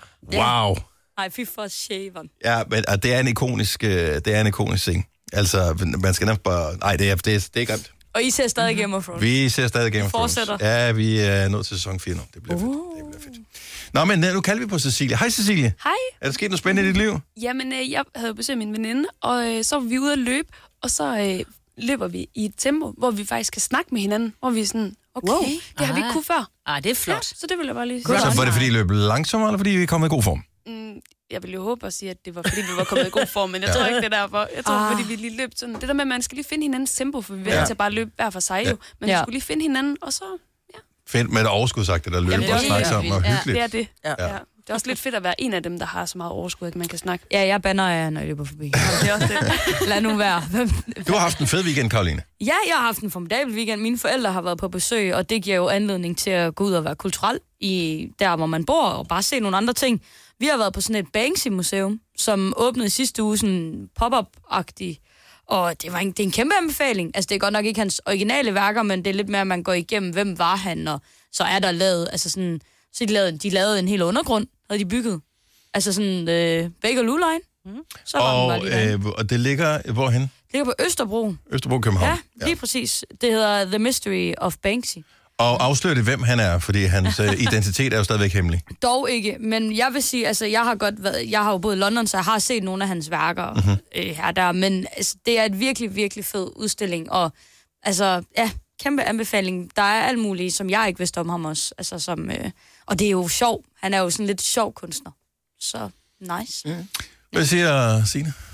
wow. Ej, fy for shaven. Ja, men og det er en ikonisk, øh, det er en ikonisk scene. Altså, man skal nærmest bare... Nej, det er, det er, det er grimt. Og I ser stadig Game of Thrones. Vi ser stadig Game of Thrones. Fortsætter. Ja, vi er nået til sæson fire nu. Det bliver fedt. Det bliver fedt. Nå, men nu kalder vi på Cecilie. Hej, Cecilie. Hej. Er der sket noget spændende i dit liv? Jamen, øh, jeg havde besøgt min veninde, og øh, så var vi ude at løbe, og så øh, løber vi i et tempo, hvor vi faktisk kan snakke med hinanden, hvor vi er sådan, okay, wow. det har vi ikke kunne før. Ah, det er flot. Ja, så det vil jeg bare lige Så var det, fordi I løb langsommere, eller fordi vi er kommet i god form? Mm, jeg ville jo håbe at sige, at det var, fordi vi var kommet i god form, men jeg tror ikke, det er derfor. Jeg tror, Ah. fordi vi lige løb sådan. Det der med, at man skal lige finde hinandens tempo, for vi er Ja. ja. til at bare løbe hver for sig jo. Men Ja. vi skulle lige finde hinanden, og så... Fedt med et overskud sagt, det der løb Jamen, det er og snakke helt sammen og Ja, hyggeligt. det er det. Ja. Ja. Det er også lidt fedt at være en af dem, der har så meget overskud, at man kan snakke. Ja, jeg banner af, når jeg løber forbi. Det er også det. Lad nu være. Du har haft en fed weekend, Karoline. Ja, jeg har haft en formidabel weekend. Mine forældre har været på besøg, og det giver jo anledning til at gå ud og være kulturel i der, hvor man bor, og bare se nogle andre ting. Vi har været på sådan et Banksy-museum, som åbnede sidste uge, sådan pop-up-agtigt. Og det, var en, det er en kæmpe anbefaling. Altså, det er godt nok ikke hans originale værker, men det er lidt mere, at man går igennem, hvem var han, og så er der lavet, altså sådan, så de lavede, de lavede en hel undergrund, havde de bygget. Altså sådan, øh, Baker Loo-line. Mm. Så var den bare Og, lige derinde. øh, og det ligger hvorhen? Det ligger på Østerbro. Østerbro, København. Ja, lige præcis. Det hedder The Mystery of Banksy. Og afslør det, hvem han er, fordi hans øh, identitet er jo stadigvæk hemmelig. Dog ikke, men jeg vil sige, altså jeg har godt været, jeg har jo boet i London, så jeg har set nogle af hans værker mm-hmm. øh, her der, men altså, det er et virkelig, virkelig fed udstilling, og altså, ja, kæmpe anbefaling. Der er alt muligt, som jeg ikke vidste om ham også, altså som, øh, og det er jo sjov. Han er jo sådan lidt sjov kunstner, så nice. Mm. Hvad siger Signe?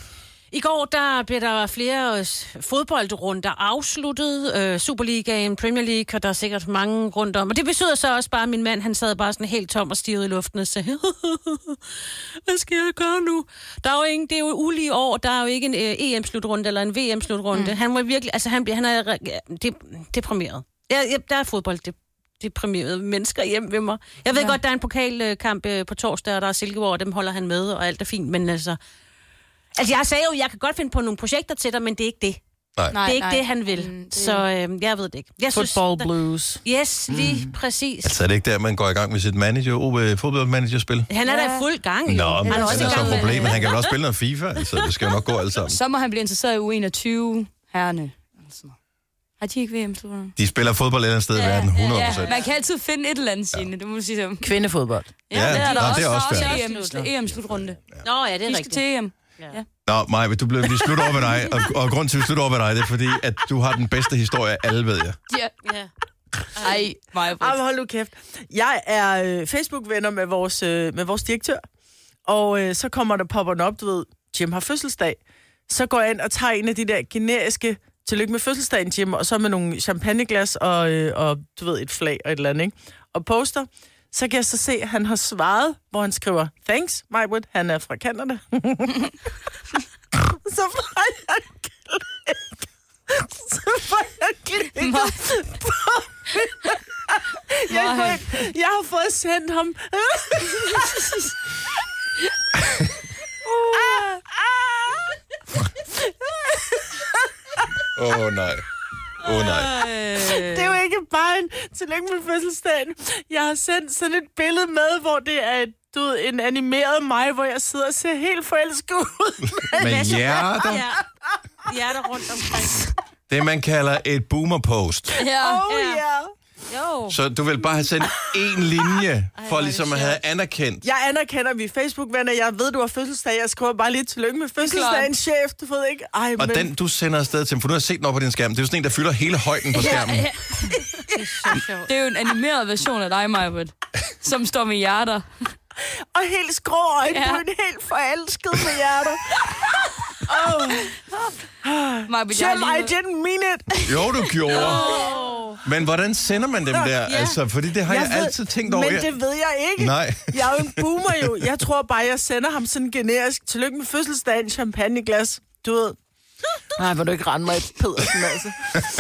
I går, der blev der flere fodboldrunder afsluttet. Øh, Superligaen, Premier League, og der er sikkert mange rundt om. Og det betyder så også bare, at min mand, han sad bare sådan helt tom og stirrede i luften og sagde, hvad skal jeg gøre nu? Der er jo ingen, det er jo ulige år, der er jo ikke en øh, E M-slutrunde eller en V M-slutrunde. Mm. Han var virkelig, altså han, han er de, deprimeret. Ja, ja, der er fodbold, det deprimerede mennesker hjem ved mig. Jeg ved ja. godt, der er en pokalkamp øh, på torsdag, og der er Silkeborg, og dem holder han med, og alt er fint, men altså... Altså, jeg sagde jo, jeg kan godt finde på nogle projekter til dig, men det er ikke det. Nej. Det er ikke nej. det, han vil. Mm, det... Så øh, jeg ved det ikke. Jeg Football synes, blues. Der... Yes, lige mm. præcis. Altså, er det ikke der, man går i gang med sit manager, uh, fodboldmanagerspil? Han er ja. da i fuld gang. Nå, han men er det er så et problem, men han kan vel også spille noget FIFA, altså det skal jo nok gå alt sammen. Så må han blive interesseret i U enogtyve herrene. Altså. Har de ikke V M, tror jeg? De spiller fodbold et eller andet sted i ja, verden, hundrede procent. Ja, man kan altid finde et eller andet, Signe, det må du sige så. Kvindefodbold. Ja, ja, det er der nå, også. Det er også også E M-slutrunde. Ja. Nå, ja, det er de rigtigt. Skal til E M. Ja. Nå, Maja, du blev vi slutter over ved dig, og, og grunden til, at vi slutter over ved dig, det er fordi, at du har den bedste historie af alle, ved jeg. Ja. ja. Ej, Maja. Ej, hold nu kæft. Jeg er øh, Facebook-venner med vores, øh, med vores direktør, og øh, så kommer der popperne op, du ved, Jim har fødselsdag. Så går jeg ind og tager en af de der generiske tillykke med fødselsdagen, Jim, og så med nogle champagneglas og, øh, og du ved, et flag og et eller andet, ikke? Og poster. Så kan jeg så se, at han har svaret, hvor han skriver, thanks, Maiwood, han er fra Canada. Så får jeg klikket. Så får jeg klikket på jeg, jeg, jeg har fået sendt ham. Åh, oh, nej. Åh, oh, nej. Det er jo ikke bare en tillykke med fødselsdagen. Jeg har sendt sådan et billede med, hvor det er et, du ved, en animeret mig, hvor jeg sidder og ser helt forelsket ud. Med hjerter. Ja. Hjerter rundt omkring. Det, man kalder et boomer-post. Ja. Oh, ja. Yeah. Jo. Så du vil bare have sendt én linje, for Ej, ligesom at have anerkendt. Jeg anerkender, vi er Facebook-venner. Jeg ved, du har fødselsdag. Jeg skriver bare lige tillykke med fødselsdagen, chef. Du ved ikke. Ej, og men... den, du sender afsted til, for du har set den op på din skærm. Det er jo sådan en, der fylder hele højden på skærmen. Ja, ja. Det, er så sjovt. Det er jo en animeret version af dig, Maja, som står med hjerter. Og helt skrå øjne, ja. Helt forelsket med hjerter. Oh. Jim, I didn't mean it. Jo, du gjorde. Oh. Men hvordan sender man dem der? Ja. Altså, fordi det har jeg, jeg ved, altid tænkt over. Men det ved jeg ikke. Nej. Jeg er jo en boomer jo. Jeg tror bare, jeg sender ham sådan generisk. Tillykke med fødselsdagen, champagneglas. Du ved. Nej, vil du ikke rende mig i Pedersen, altså.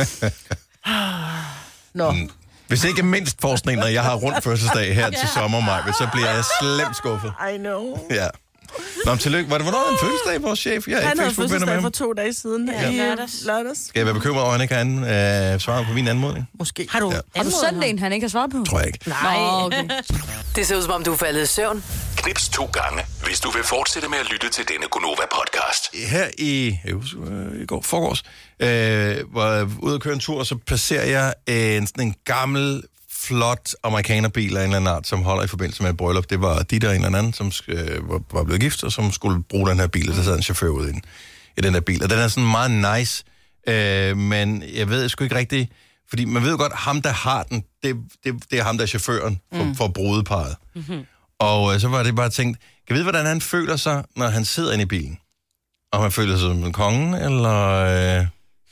Nå. Mm. Hvis ikke mindst forskning, når jeg har rundt fødselsdag her til sommer, Maj, så bliver jeg slemt skuffet. I know. Ja. Nå, tillykke. Var det hvornår en fødselsdag, vores chef? Jeg han havde fødselsdag for to dage siden. Ja. I lørdags. lørdags. Skal jeg være bekymret over, at han ikke har øh, svaret på min anmodning? Måske. Har du, ja. har du sendt en, han ikke har svaret på? Tror jeg ikke. Nej. Nå, okay. Det ser ud som om, du er faldet i søvn. Knips to gange, hvis du vil fortsætte med at lytte til denne Gonova-podcast. Her i, øh, i går, forgårs, øh, var jeg ude at køre en tur, og så passerer jeg en, sådan en gammel, flot amerikanerbil af en eller anden art, som holder i forbindelse med et bryllup. Det var Ditte og en eller anden, som øh, var, var blevet gift, og som skulle bruge den her bil, og der sad en chauffør ude i, i den her bil. Og den er sådan meget nice, øh, men jeg ved sgu ikke rigtigt, fordi man ved jo godt, ham der har den, det, det, det er ham der er chaufføren for, mm. for brudeparret. Mm-hmm. Og øh, så var det bare tænkt, kan jeg vide, hvordan han føler sig, når han sidder inde i bilen? Om han føler sig som en konge, eller... Øh...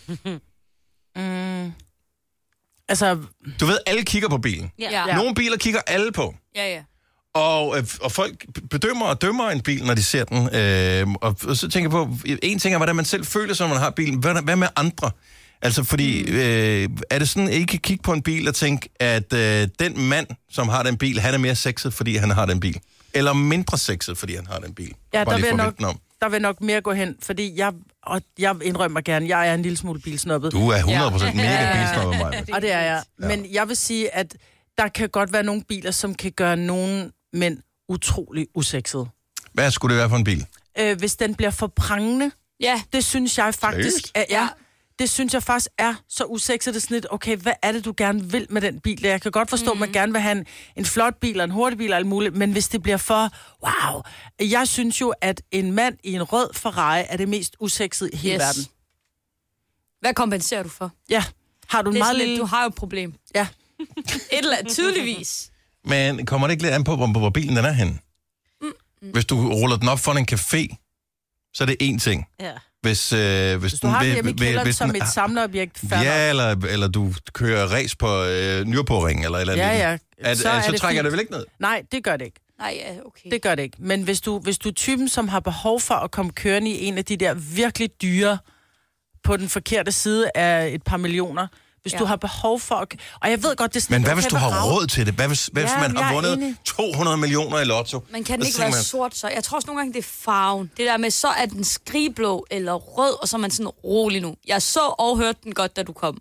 mm. Altså... Du ved, alle kigger på bilen. Ja. Nogle biler kigger alle på. Ja, ja. Og, og folk bedømmer og dømmer en bil, når de ser den. Øh, og, og så tænker jeg på, en ting er, hvordan man selv føler sig, når man har bilen. Hvad, hvad med andre? Altså, fordi øh, er det sådan, at I kan kigge på en bil og tænke, at øh, den mand, som har den bil, han er mere sexet, fordi han har den bil? Eller mindre sexet, fordi han har den bil? Ja, der vil, nok, der vil nok mere gå hen, fordi jeg, og jeg indrømmer gerne, jeg er en lille smule bilsnobbet. Du er hundrede procent ja. mega bilsnobbet, mig. Og det er jeg. Ja. Men jeg vil sige, at der kan godt være nogle biler, som kan gøre nogle mænd utrolig usexede. Hvad skulle det være for en bil? Øh, hvis den bliver for prangende. Ja. Det synes jeg faktisk, at ja, det synes jeg faktisk er så usexet. Det er sådan lidt, okay, hvad er det, du gerne vil med den bil? Jeg kan godt forstå, mm-hmm. at man gerne vil have en, en flot bil og en hurtig bil og alt muligt, men hvis det bliver for, wow. Jeg synes jo, at en mand i en rød Ferrari er det mest usexede i hele yes. verden. Hvad kompenserer du for? Ja. Har du en meget lille... Du har jo et problem. Ja. Et eller andet, tydeligvis. Men kommer det ikke lidt an på, hvor, hvor bilen den er henne? Mm. Hvis du ruller den op for en café, så er det én ting. Ja. Hvis, øh, hvis, hvis du har det hjemme i kælderen som et samleobjekt falder. Ja, eller, eller du kører race på øh, Nyrpåringen, eller eller ja, ja. At, så, at, er så det trækker fint. det vel ikke ned? Nej, det gør det ikke. Nej, ja, okay. Det gør det ikke. Men hvis du, hvis du er typen, som har behov for at komme kørende i en af de der virkelig dyre, på den forkerte side af et par millioner, hvis ja. du har behov for at... Og jeg ved godt, det er sådan... Men hvad hvis du har råd til det? Hvad hvis, hvad hvis ja, man har vundet enig. to hundrede millioner i lotto? Man kan den ikke være man... sort, så jeg tror også nogle gange, det er farven. Det der med, så er den skrigblå eller rød, og så er man sådan rolig nu. Jeg så og hørte den godt, da du kom.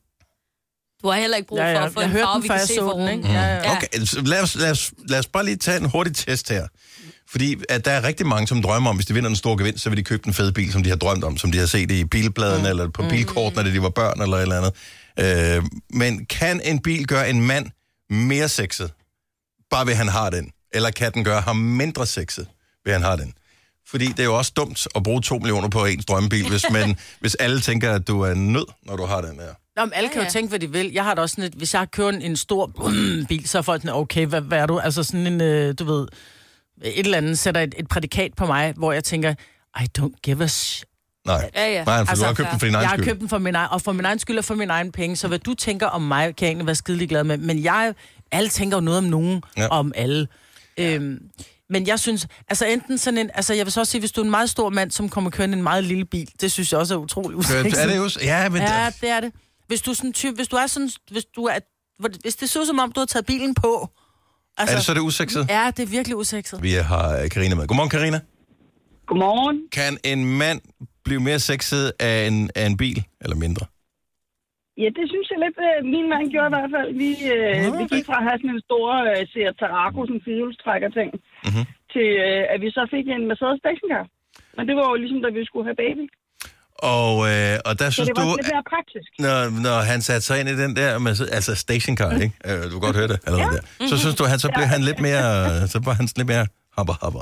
Du har heller ikke brug for ja, ja. at få jeg en farve, vi kan se for den, ikke? Ja, ja. Okay, lad os, lad, os, lad os bare lige tage en hurtig test her. Fordi at der er rigtig mange, som drømmer om, hvis de vinder en stor gevinst, så vil de købe en fed bil, som de har drømt om, som de har set i bilbladene, mm. eller på mm. bilkortene, da de var børn, eller et eller andet. Øh, men kan en bil gøre en mand mere sexet, bare ved han har den? Eller kan den gøre ham mindre sexet, ved han har den? Fordi det er jo også dumt at bruge to millioner på ens drømmebil, hvis, man, hvis alle tænker, at du er nød, når du har den her. Nå, men alle kan jo tænke, hvad de vil. Jeg har da også sådan et, hvis jeg har kørt en stor brum, bil, så er folk sådan, okay, hvad, hvad er du? Altså sådan en, øh, du ved, et eller andet sætter et, et prædikat på mig, hvor jeg tænker, I don't give a sh... Nej, ja, ja. Nej, for altså, du har købt den for din egen jeg skyld. Jeg har købt den for min egen, og for min egen skyld og for min egen penge, så hvad du tænker om mig, kan jeg egentlig være skidelig glad med. Men jeg, alle tænker jo noget om nogen, ja. om alle. Ja. Øhm, men jeg synes, altså enten sådan en, altså jeg vil så også sige, hvis du er en meget stor mand, som kommer kørende en meget lille bil, det synes jeg også er utrolig usexet. Er det jo? Ja, men ja, det er det. Hvis du er sådan typ, hvis du er sådan, hvis du er, hvis det ser ud som om, du har taget bilen på. Altså, er det så det usexet? Ja, det er virkelig usexet. Vi har Karina med. Godmorgen, Karina. Godmorgen. Kan en mand blive mere sexet af en, af en bil, eller mindre? Ja, det synes jeg lidt, øh, min mand gjorde i hvert fald. Vi, øh, Nå, vi gik fra at have sådan en stor øh, Seat Tarraco, sådan en firehjulstrækker-ting, mm-hmm. til øh, at vi så fik en Mercedes stationcar. Men det var jo ligesom, da vi skulle have baby. Og, øh, og der så synes det var du, lidt mere praktisk. Når, når han satte sig ind i den der, med, altså stationcar, mm. ikke? Øh, du kan godt høre det allerede ja. der. Så synes du, han, så blev ja. han lidt mere, så var han lidt mere habber-habber.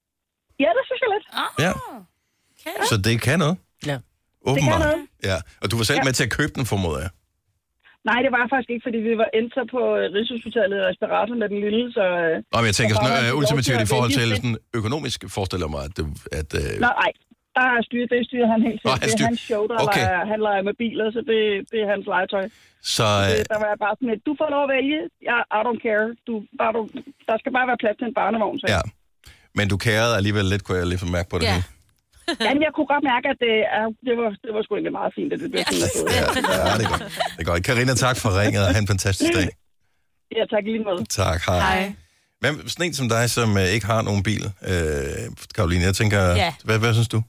Ja, det synes jeg lidt. Ah, ja. Okay. Så det kan noget? Ja. Åbenbart. Det kan noget. Ja. Og du var selv ja. med til at købe den, formoder jeg? Nej, det var faktisk ikke, fordi vi var endt så på Rigshospitalet i respirator med den lille, så... Nå, men jeg tænker sådan uh, ultimativt i forhold til sådan økonomisk, forestiller mig, at... Det, at uh... Nå, nej. Der er styr, det styrer han helt selv. Det er hans show, der okay. leger, han leger med biler, så det, det er hans legetøj. Så... Uh... Det, der var bare sådan et, du får lov at vælge, ja, I don't care. Du, bare, du, der skal bare være plads til en barnevogn, så. Ja, men du kærede alligevel lidt, kunne jeg lige få mærke på det. Ja. Jamen, jeg kunne godt mærke, at det, er, det, var, det var sgu egentlig meget fint, at det blev sådan, at det ja, ja, det er godt. Det er godt. Karina, tak for ringet, og have en fantastisk dag. Ja, tak lige måde. Tak, hej. Hej. Hvem, sådan en som dig, som øh, ikke har nogen bil, øh, Karoline, jeg tænker, ja. hvad, hvad synes du?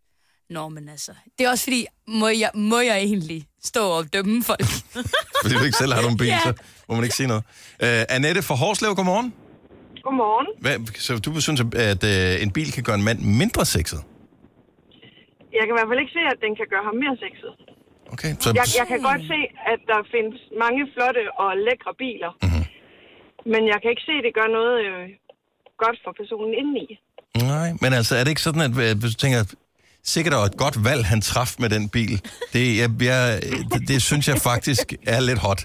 Nå, men altså, det er også fordi, må jeg, må jeg egentlig stå og dømme folk? Fordi du ikke selv har nogen bil, ja. så må man ikke sige noget. Øh, Annette fra Hårslev, godmorgen. Godmorgen. Hvad, så du synes, at øh, en bil kan gøre en mand mindre sexet? Jeg kan i hvert fald ikke se, at den kan gøre ham mere sexet. Okay, så... jeg, jeg kan godt se, at der findes mange flotte og lækre biler. Mm-hmm. Men jeg kan ikke se, at det gør noget øh, godt for personen indeni. Nej, men altså, er det ikke sådan, at hvis du tænker, sikkert er et godt valg, han traf med den bil. Det, jeg, jeg, det, det synes jeg faktisk er lidt hot.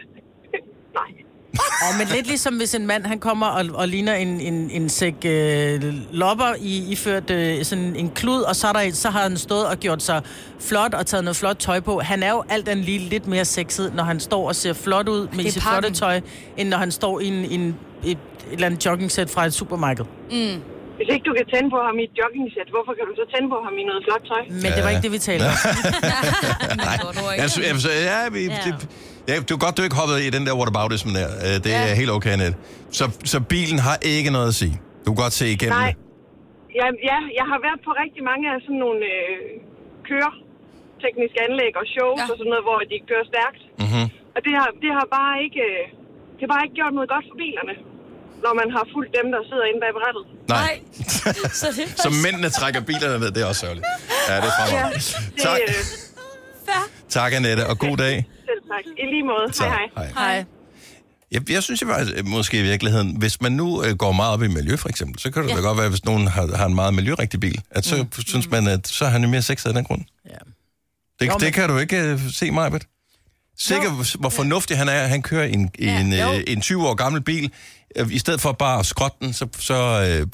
Oh, men lidt ligesom hvis en mand, han kommer og, og ligner en, en, en sæk øh, lopper i, iført øh, sådan en klud, og så, er der, så har han stået og gjort sig flot og taget noget flot tøj på. Han er jo alt andet lige lidt mere sexet, når han står og ser flot ud med sit flotte tøj, end når han står i en, en, et, et eller andet joggingsæt fra et supermarked. Mm. Hvis ikke du kan tænde på ham i et joggingsæt, hvorfor kan du så tænde på ham i noget flot tøj? Men det var ikke det, vi talte om. Nej, altså, altså, ja, vi... Ja. Det, ja, det er godt, du ikke hoppede i den der whataboutism der. Det er ja. helt okay, Annette. Så, så bilen har ikke noget at sige. Du kan godt se igennem Nej. det. Ja, ja, jeg har været på rigtig mange af sådan nogle øh, køretekniske anlæg og shows ja. og sådan noget, hvor de kører stærkt. Mm-hmm. Og det har, det har bare ikke, det har bare ikke gjort noget godt for bilerne, når man har fulgt dem, der sidder inde bag rattet. Nej. så, det så mændene trækker bilerne ned, det er også sørgeligt. Ja, det er fremragende. Ja, tak. Øh... Tak, Annette, og god dag. Selv tak. I lige måde. Hej, hej. Hej. Hej. Jeg, jeg synes jo faktisk, måske i virkeligheden, hvis man nu øh, går meget op i miljø, for eksempel, så kan det ja. da godt være, hvis nogen har, har en meget miljørigtig bil, at så mm. synes man, at så er han jo mere sexet af den grund. Ja. Det, jo, men... det kan du ikke uh, se, Majbert. Sikker, hvor fornuftig han er. Han kører en, ja. en, uh, en tyve år gammel bil. I stedet for bare at skrotte den, så, så, uh,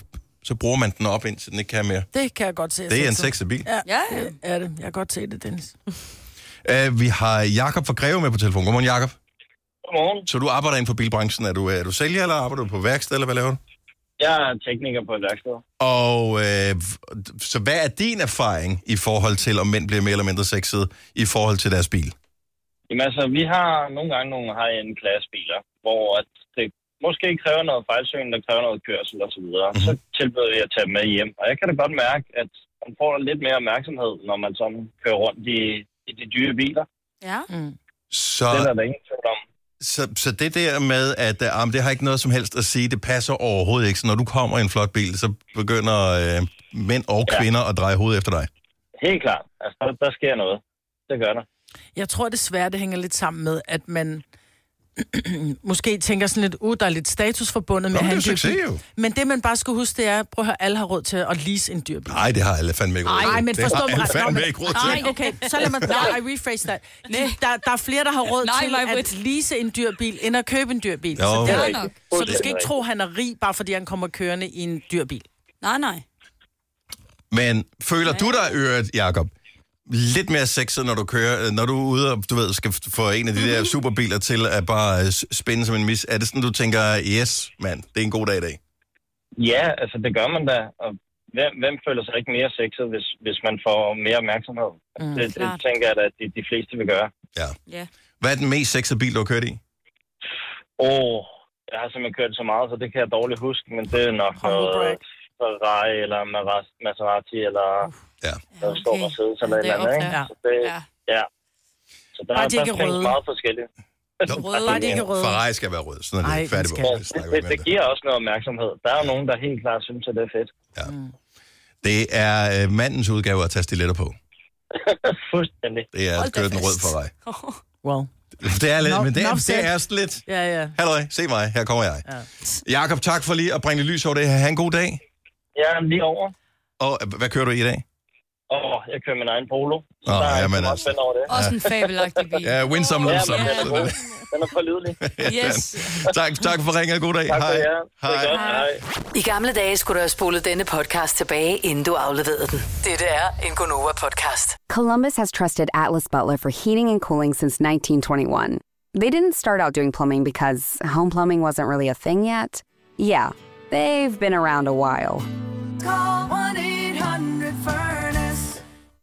så bruger man den op, indtil den ikke kan mere. Det kan jeg godt se. Det er en sexet bil. Ja, ja, det er det. Jeg kan godt se det, Dennis. Uh, vi har Jakob fra Greve med på telefon. Godmorgen, Jakob. Godmorgen. Så du arbejder inden for bilbranchen. Er du, er du sælger, eller arbejder du på værksted, eller hvad laver du? Jeg er tekniker på et værksted. Og øh, så hvad er din erfaring i forhold til, om mænd bliver mere eller mindre sexede i forhold til deres bil? Jamen altså, vi har nogle gange nogle high-end klassebiler, hvor at det måske kræver noget fejlsøgning, der kræver noget kørsel og så videre. Mm-hmm. Så tilbyder vi at tage dem med hjem. Og jeg kan da godt mærke, at man får lidt mere opmærksomhed, når man sådan kører rundt i, i de dyre biler. Ja. Mm. Så... Det er der ingen tvivl om. Så, så det der med, at um, det har ikke noget som helst at sige, det passer overhovedet ikke. Så når du kommer i en flot bil, så begynder øh, mænd og kvinder ja. at dreje hovedet efter dig. Helt klart. Altså, der, der sker noget. Det gør der. Jeg tror desværre, det hænger lidt sammen med, at man måske tænker sådan lidt, uh, der er lidt status forbundet med Nå, at have en succes, dyr bil. jo. Men det, man bare skal huske, det er, prøv at høre, alle har råd til at lease en dyr bil. Nej, det har alle fandme ikke råd til. Nej, men det forstå har mig alle ret. fandme Nå, ikke råd til. Nej, okay, så lad mig, nej, I rephrase that. Der, der er flere, der har råd Nej, til nej, at lease en dyr bil, end at købe en dyr bil. Jo. Så, det er Ja, ikke, så du skal ikke tro, han er rig, bare fordi han kommer kørende i en dyr bil. Nej, nej. Men føler du dig øret, Jakob, lidt mere sexet, når du kører, når du er ude og, du ved, skal få en af de der superbiler til at bare spænde som en mis? Er det sådan, du tænker, yes, mand, det er en god dag i dag? Ja, altså det gør man da. Og hvem, hvem føler sig ikke mere sexet, hvis, hvis man får mere opmærksomhed? Mm, det, det tænker jeg da, at de, de fleste vil gøre. Ja. Ja. Hvad er den mest sexede bil, du har kørt i? Åh, oh, jeg har simpelthen kørt så meget, så det kan jeg dårligt huske, men det er nok noget Ferrari eller Maserati eller ja. noget stor Mercedes eller et eller andet, ikke? Ja. Så det, Ja. ja. Så der, Bare de der ikke er findes røde. meget forskelligt. Røde. Bare de ikke er røde. Ferrari skal være rød, sådan er det Ej, færdig den på. skal- Det snakker Det, vi det, ikke det om. giver også noget opmærksomhed. Der er jo nogen, der helt klart synes, at det er fedt. Ja. Det er øh, mandens udgave at tage stiletter på. Fuldstændig. Det er at køre den rød Ferrari. Well. Det er lidt, Nå- men det, nok det sagt. er sådan lidt... Ja, ja. Halløj, se mig, her kommer jeg. Ja. Jakob, tak for lige at bringe lidt lys over det her. Ha' en god dag. Jeg er lige over. Og øh, hvad kører du i i dag? Og jeg kører min egen Polo. Så Åh, der er jamen ikke meget altså. spændt over det. Også en fabelagtig bil. Ja, win some, lose Ja, some. men den er Sådan er god. det. Den er pålidelig. Yes. Tak, tak for ringet. God dag. Tak for Hej. jer. Det er Hej. godt. Hej. I gamle dage skulle du have spolet denne podcast tilbage, inden du afleverede den. Dette er en Gonova-podcast. Columbus has trusted Atlas Butler for heating and cooling since nineteen twenty-one. They didn't start out doing plumbing because home plumbing wasn't really a thing yet. Yeah, they've been around a while. Call one eight hundred furnace.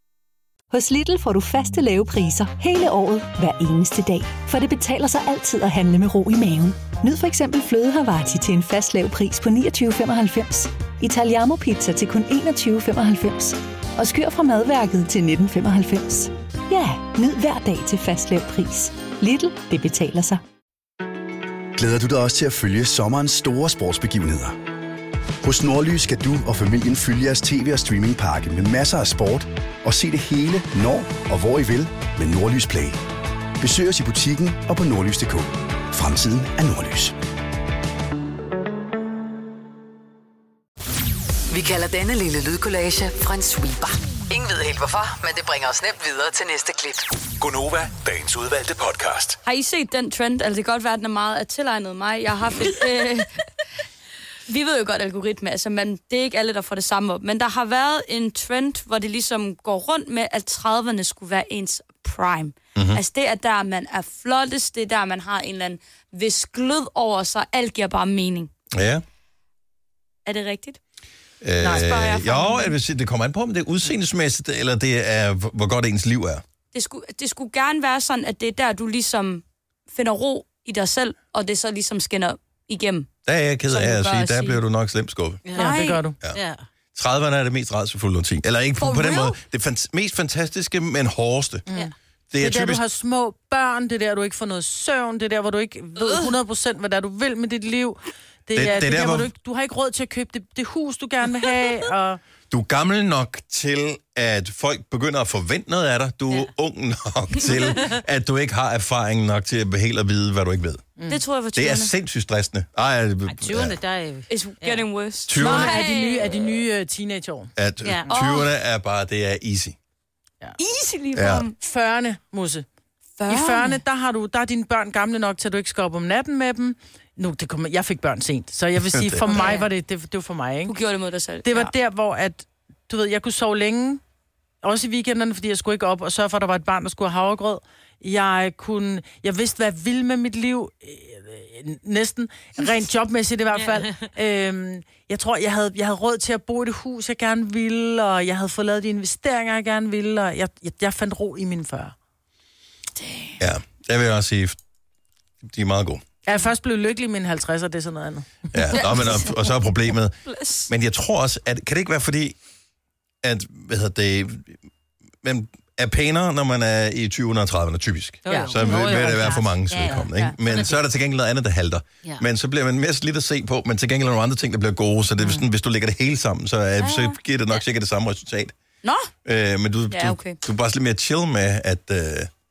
Hos Lidl får du faste lave priser hele året, hver eneste dag. For det betaler sig altid at handle med ro i maven. Nyd for eksempel fløde Havarti til en fast lav pris på niogtyve femoghalvfems. Italiamo Pizza til kun enogtyve femoghalvfems. Og skyr fra madværket til nitten femoghalvfems. Ja, nyd hver dag til fast lav pris. Lidl, det betaler sig. Glæder du dig også til at følge sommerens store sportsbegivenheder? Hos Nordlys skal du og familien følge jeres tv- og streamingpakke med masser af sport og se det hele, når og hvor I vil med Nordlys Play. Besøg os i butikken og på nordlys punktum d k. Fremtiden er Nordlys. Vi kalder denne lille lydkollage en sweeper. Ingen ved helt hvorfor, men det bringer os nemt videre til næste klip. Gonova, dagens udvalgte podcast. Har I set den trend? Altså, det kan godt være, at den er meget at tilegnet mig. Jeg har haft et, øh, vi ved jo godt algoritme, altså, men det er ikke alle, der får det samme op. Men der har været en trend, hvor det ligesom går rundt med, at trediverne skulle være ens prime. Mm-hmm. Altså, det er der, man er flottest, det er der, man har en eller anden vis glød over sig. Alt giver bare mening. Ja. Er det rigtigt? Øh, Nej, spørger jeg jo, fra- jeg vil sige, det kommer an på, om det er udseendesmæssigt, eller det er, hvor godt ens liv er. Det skulle, det skulle gerne være sådan, at det er der, du ligesom finder ro i dig selv, og det så ligesom skinner igennem. Der er jeg ked Som af du at bør sige, der sige. bliver du nok slemt skuffet. Ja, det gør du. Ja. Ja. trediverne er det mest rædselsfulde årti. Eller ikke på, For på den real? måde. Det fan- mest fantastiske, men hårdeste. Mm. Det Det er, er der, du typisk... har små børn, det er der, du ikke får noget søvn, det er der, hvor du ikke ved hundrede procent, hvad det er, du vil med dit liv. Det, Det- er, det det er er der, der, hvor hvor- du, ikke, du har ikke råd til at købe det, det hus, du gerne vil have, og... Du er gammel nok til, at folk begynder at forvente noget af dig. Du er ja. ung nok til, at du ikke har erfaring nok til at helt at vide, hvad du ikke ved. Mm. Det tror jeg var Det er tyverne. sindssygt stressende. Ej, Ej, tyverne, der er... It's getting worse. tyverne er de nye, er de nye uh, teenageår. at Ja. tyverne er bare, det er easy. Easy lige Ja. frem. fyrrerne, Musse. I fyrrerne, der, har du, der er dine børn gamle nok, til at du ikke skal op om natten med dem. Nu, det kom, jeg fik børn sent, så jeg vil sige, for mig var det, det, det var for mig, ikke? Du gjorde det mod dig selv. Det var ja. der, hvor at, du ved, jeg kunne sove længe, også i weekenderne, fordi jeg skulle ikke op og sørge for, at der var et barn, der skulle have havregrød. Jeg kunne, jeg vidste, hvad jeg ville med mit liv, øh, næsten, rent jobmæssigt i hvert fald. øhm, jeg tror, jeg havde, jeg havde råd til at bo i det hus, jeg gerne ville, og jeg havde fået lavet de investeringer, jeg gerne ville, og jeg, jeg, jeg fandt ro i mine fyrre. Ja, det vil jeg også sige, de er meget gode. Jeg er først blevet lykkelig i mine halvtredser, det er sådan noget andet. Ja, nå, men, og, og så er problemet. Men jeg tror også, at kan det ikke være fordi, at, hvad hedder det, man er pænere, når man er i tyverne og trediverne, typisk. Ja. Så vil, vil det være for mange vedkommende, ja, ja. ikke? Men så er der til gengæld noget andet, der halter. Ja. Men så bliver man mere slidt at se på, men til gengæld er der nogle andre ting, der bliver gode, så det er sådan, hvis du lægger det hele sammen, så, er, så giver det nok sikkert det samme resultat. Nå? Øh, men du, Ja, okay. du, du er bare lidt mere chill med, at, øh,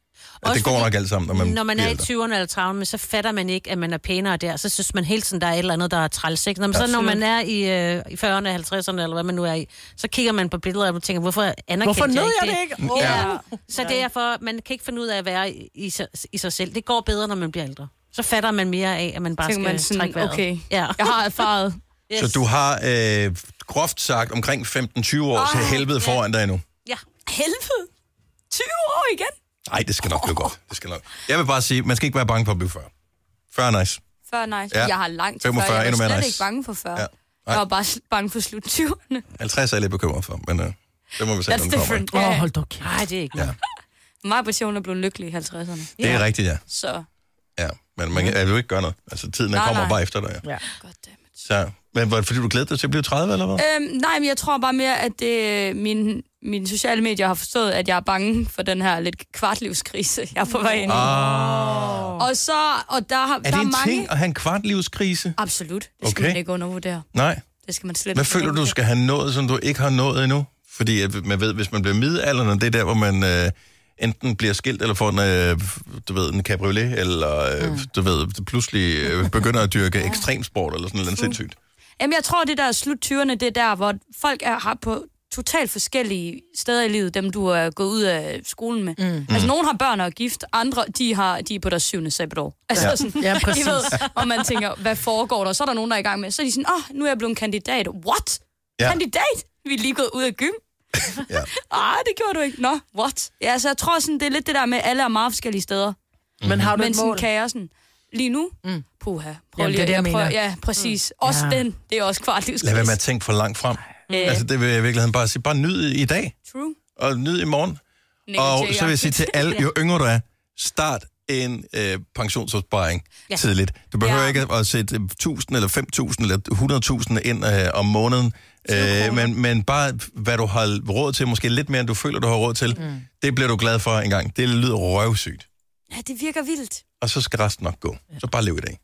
at det går nok alt sammen, når man Når man er i ældre. tyverne eller trediverne, så fatter man ikke, at man er pænere der. Så synes man hele tiden, der er et eller andet, der er træls. Ikke? Når, man, så når man er i, øh, i fyrrerne, halvtredserne, eller hvad man nu er i, så kigger man på billeder og tænker, hvorfor anerkendte Hvorfor jeg nød ikke jeg det ikke? Oh. Ja. Ja. Så derfor, man kan ikke finde ud af at være i, i, sig, i sig selv. Det går bedre, når man bliver ældre. Så fatter man mere af, at man bare Tænker skal man sådan, trække vejret. okay, ja. jeg har erfaret. Yes. Så du har øh, groft sagt omkring femten tyve år til helvede foran dig endnu. Ja. Helvede? tyve år igen? Nej, det skal nok blive godt. Det skal nok. Jeg vil bare sige, man skal ikke være bange for at blive fyrre. fyrre er nice. fyrre nice. Ja. Jeg har langt til femogfyrre, fyrre. Jeg endnu var mere slet nice. ikke bange for fyrre. Ja. Jeg var bare sl- bange for slut tyverne. halvtreds er jeg lidt bekymret for, men øh, det må vi se, That's når den kommer. different. Åh, Ja. oh, hold da kæft. Nej, det er ikke Ja. Mig på sjovene blev lykkelig i halvtredserne. Det er rigtigt, ja. Så, ja. Men man kan jeg vil jo ikke gøre noget. Altså, tiden Nej, kommer nej. bare efter dig. Ja. Ja. Så, men var det fordi, du glædede dig til at blive tredive, eller hvad? øhm, nej, men jeg tror bare mere, at det, min, mine sociale medier har forstået, at jeg er bange for den her lidt kvartlivskrise, jeg er på vej ind i. Ah. Og så, og der, har- Er der det er en mange... ting at have en kvartlivskrise? Absolut. Det skal Okay. man ikke undervurdere. Nej. Det skal man slet Hvad ikke føler du, du undervurdere. skal have nået, som du ikke har nået endnu? Fordi at man ved, hvis man bliver midaldrende, det er der, hvor man øh, enten bliver skilt, eller får en, øh, du ved, en cabriolet, eller øh, mm. du ved, pludselig øh, begynder at dyrke ekstremsport, eller sådan noget sindssygt. Jamen, jeg tror, det der slut tyverne, det er der, hvor folk er har på totalt forskellige steder i livet, dem du er gået ud af skolen med. Mm. Altså, nogen har børn og er gift, andre, de, har, de er på deres syvende sabbatår. Altså, Ja. sådan, Ja, præcis. I ved, og man tænker, hvad foregår der? Så er der nogen, der er i gang med. Så er de sådan, åh, oh, nu er jeg blevet en kandidat. What? Ja. Kandidat? Vi er lige gået ud af gym. Ja. Ah, det gjorde du ikke. Nå, what? Ja, så jeg tror sådan, det er lidt det der med, alle er meget forskellige steder. Men har du Men et sådan mål? kan jeg sådan, lige nu, mm. puha, prøv Jamen, lige, det er det, jeg prøver, mener. ja, præcis. Mm. Også Ja. den, det er også kvartlivskrise. Lad være med at tænke for langt frem. Mm. Altså, det vil jeg i virkeligheden bare sige. Bare nyd i dag, True. og nyd i morgen. Nick Og Jay så vil jeg sige til alle, Ja. jo yngre du er, start en øh, pensionsopsparing Ja. tidligt. Du behøver Ja. ikke at sætte tusind eller fem tusind eller hundrede tusind ind øh, om måneden, øh, men, men bare hvad du har råd til, måske lidt mere, end du føler, du har råd til, mm. det bliver du glad for en gang. Det lyder røvsygt. Ja, det virker vildt. Og så skal resten nok gå. Så bare lev i dag.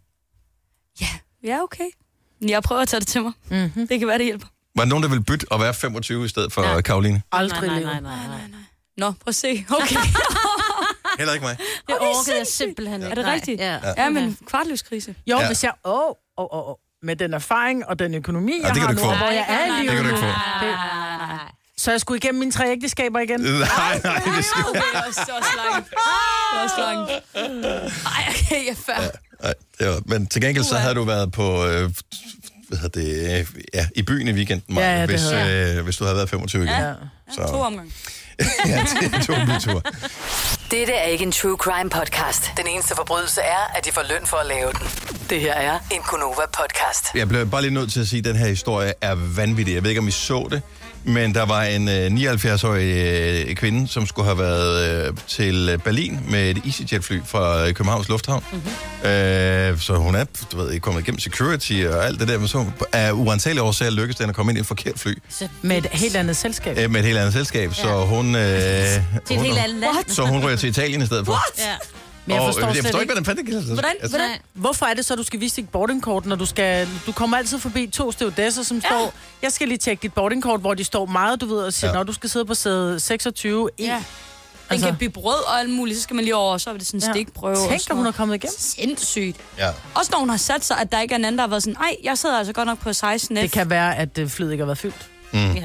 Ja, okay. Jeg prøver at tage det til mig. Mm-hmm. Det kan være, det hjælper. Var der nogen, der ville bytte og være femogtyve i stedet for ja. Karoline? Aldrig nej, livet. nej, nej, nej, nej. Nå, prøv at se. Okay. Heller ikke mig. Det Okay, orkede jeg sindssygt. simpelthen ikke. Er det Nej. rigtigt? Ja. Ja. Ja, men kvartlivskrise. Jo, Ja. hvis jeg... Åh, åh, åh, åh. Med den erfaring og den økonomi, Ja, jeg det kan har du nu, ikke få. hvor jeg er i Nej, livet. Det kan du ikke få. Det- Så jeg skulle igennem mine tre ægteskaber igen? Nej, nej, det skal Okay, det var så langt. Det var så langt. Ej, okay, jeg er færdig. Nej, det var, men til gengæld så havde du været på, øh, hvad hedder det, øh, ja, i byen i weekenden, Maja, Ja, ja, det hvis, havde øh, hvis du havde været femogtyve igen. Ja. Så, To omgang. ja, det tog en bytur. Dette er ikke en true crime podcast. Den eneste forbrydelse er, at de får løn for at lave den. Det her er en Gonova podcast. Jeg blev bare lige nødt til at sige, at den her historie er vanvittig. Jeg ved ikke, om I så det, men der var en øh, nioghalvfjerds-årig øh, kvinde, som skulle have været øh, til Berlin med et EasyJet-fly fra øh, Københavns Lufthavn. Mm-hmm. Øh, så hun er, du ved, kommet igennem security og alt det der, men så af uansagelige årsager lykkedes den at komme ind i et forkert fly Med et helt andet selskab. øh, med et helt andet selskab, ja. så hun... Øh, Til et hun, helt andet land. Så hun rører til Italien i stedet for. Ja. Men jeg Og, forstår, øh, jeg slet forstår ikke, ikke, hvordan fanden det kan. Hvordan? Altså, Hvordan? hvorfor er det så, du skal vise dit boardingkort, når du skal... Du kommer altid forbi to stewardesser, som ja. står... Jeg skal lige tjekke dit boardingkort, hvor de står meget, du ved, og siger, Ja. når du skal sidde på sæde seksogtyve. Ja. Den Altså- kan blive brød og alt muligt, så skal man lige over, og så er det sådan en Ja. stikprøve. og Tænk, sådan at hun er noget. kommet igennem. Sindssygt. ja. Også når hun har sat sig, at der ikke er en anden, der har været sådan, ej, jeg sidder altså godt nok på seksten F. Det kan være, at øh, flyet ikke har været fyldt. Mm. Ja.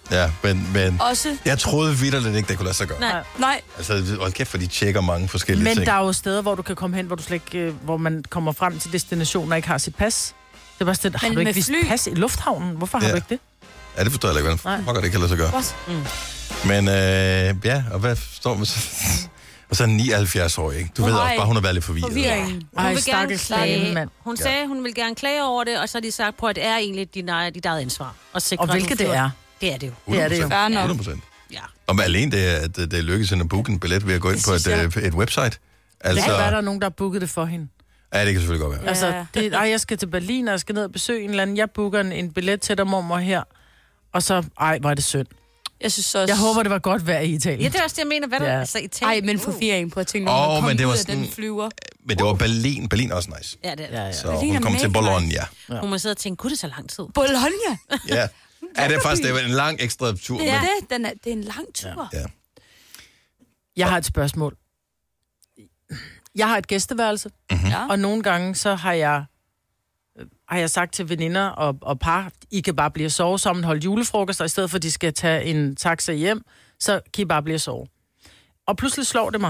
Ja, men, men Også... jeg troede vitterligt ikke, det kunne lade sig gøre. Nej. Nej. Altså, hold kæft, for de tjekker mange forskellige Men ting. der er jo steder, hvor du kan komme hen, hvor, du slet ikke, hvor man kommer frem til destinationen og ikke har sit pas. Det er bare sådan, har Men du ikke med vist fly- pas i lufthavnen? Hvorfor har Ja. du ikke det? Ja, det forstår jeg ikke, hvordan fucker det kan lade sig gøre. Mm. Men øh, ja, og hvad står man så? Og så er nioghalvfjerds-årig, ikke? Du Oh, ved nej. også bare, hun er været lidt forvirret. Forvirring. Hun Ej, vil gerne stakkels dame, klage. mand. Hun Ja. sagde, hun vil gerne klage over det, og så har de sagt på, at det er egentlig dit, eget- dit eget ansvar. At sikre, Og at hvilket hun det flyver. er. Det er det jo. Det er det jo. Fair nok. hundrede procent. Ja. Og med alene det, at det, det lykkes hende at booke en billet ved at gå ind Det på et, synes jeg. øh, et website. Altså... Altså, Det kan være, der er nogen, der har booket det for hende. ja, det kan selvfølgelig godt være. Ja. Altså, det, ej, jeg skal til Berlin, og jeg skal ned og besøge en eller anden. Jeg booker en, en billet til dig, mormor, her. Og så, ej, hvor er det synd. Jeg synes også... Jeg håber, det var godt vejr i Italien. Ja, det er også det, jeg mener. Hvad der Ja. altså Italien? Ej, men forvirring på at tænke, Åh, når man men kommer det var ud af sådan- den flyver. Men det var Berlin. Berlin er også nice. Ja, det er ja, ja. Så hun kom til Bologna. Ja. Hun må sidde og tænke, gud, det er så lang tid. Bologna? Ja. Ja, det er faktisk det er en lang ekstra tur. Det er men- det. Den er, det er en lang tur. Ja. Jeg har et spørgsmål. Jeg har et gæsteværelse, mm-hmm. Ja. og nogle gange så har jeg, øh, har jeg sagt til veninder og, og par, I kan bare blive at sove sammen, holde julefrokost, og i stedet for, at de skal tage en taxa hjem, så kan I bare blive at sove. Og pludselig slår det mig.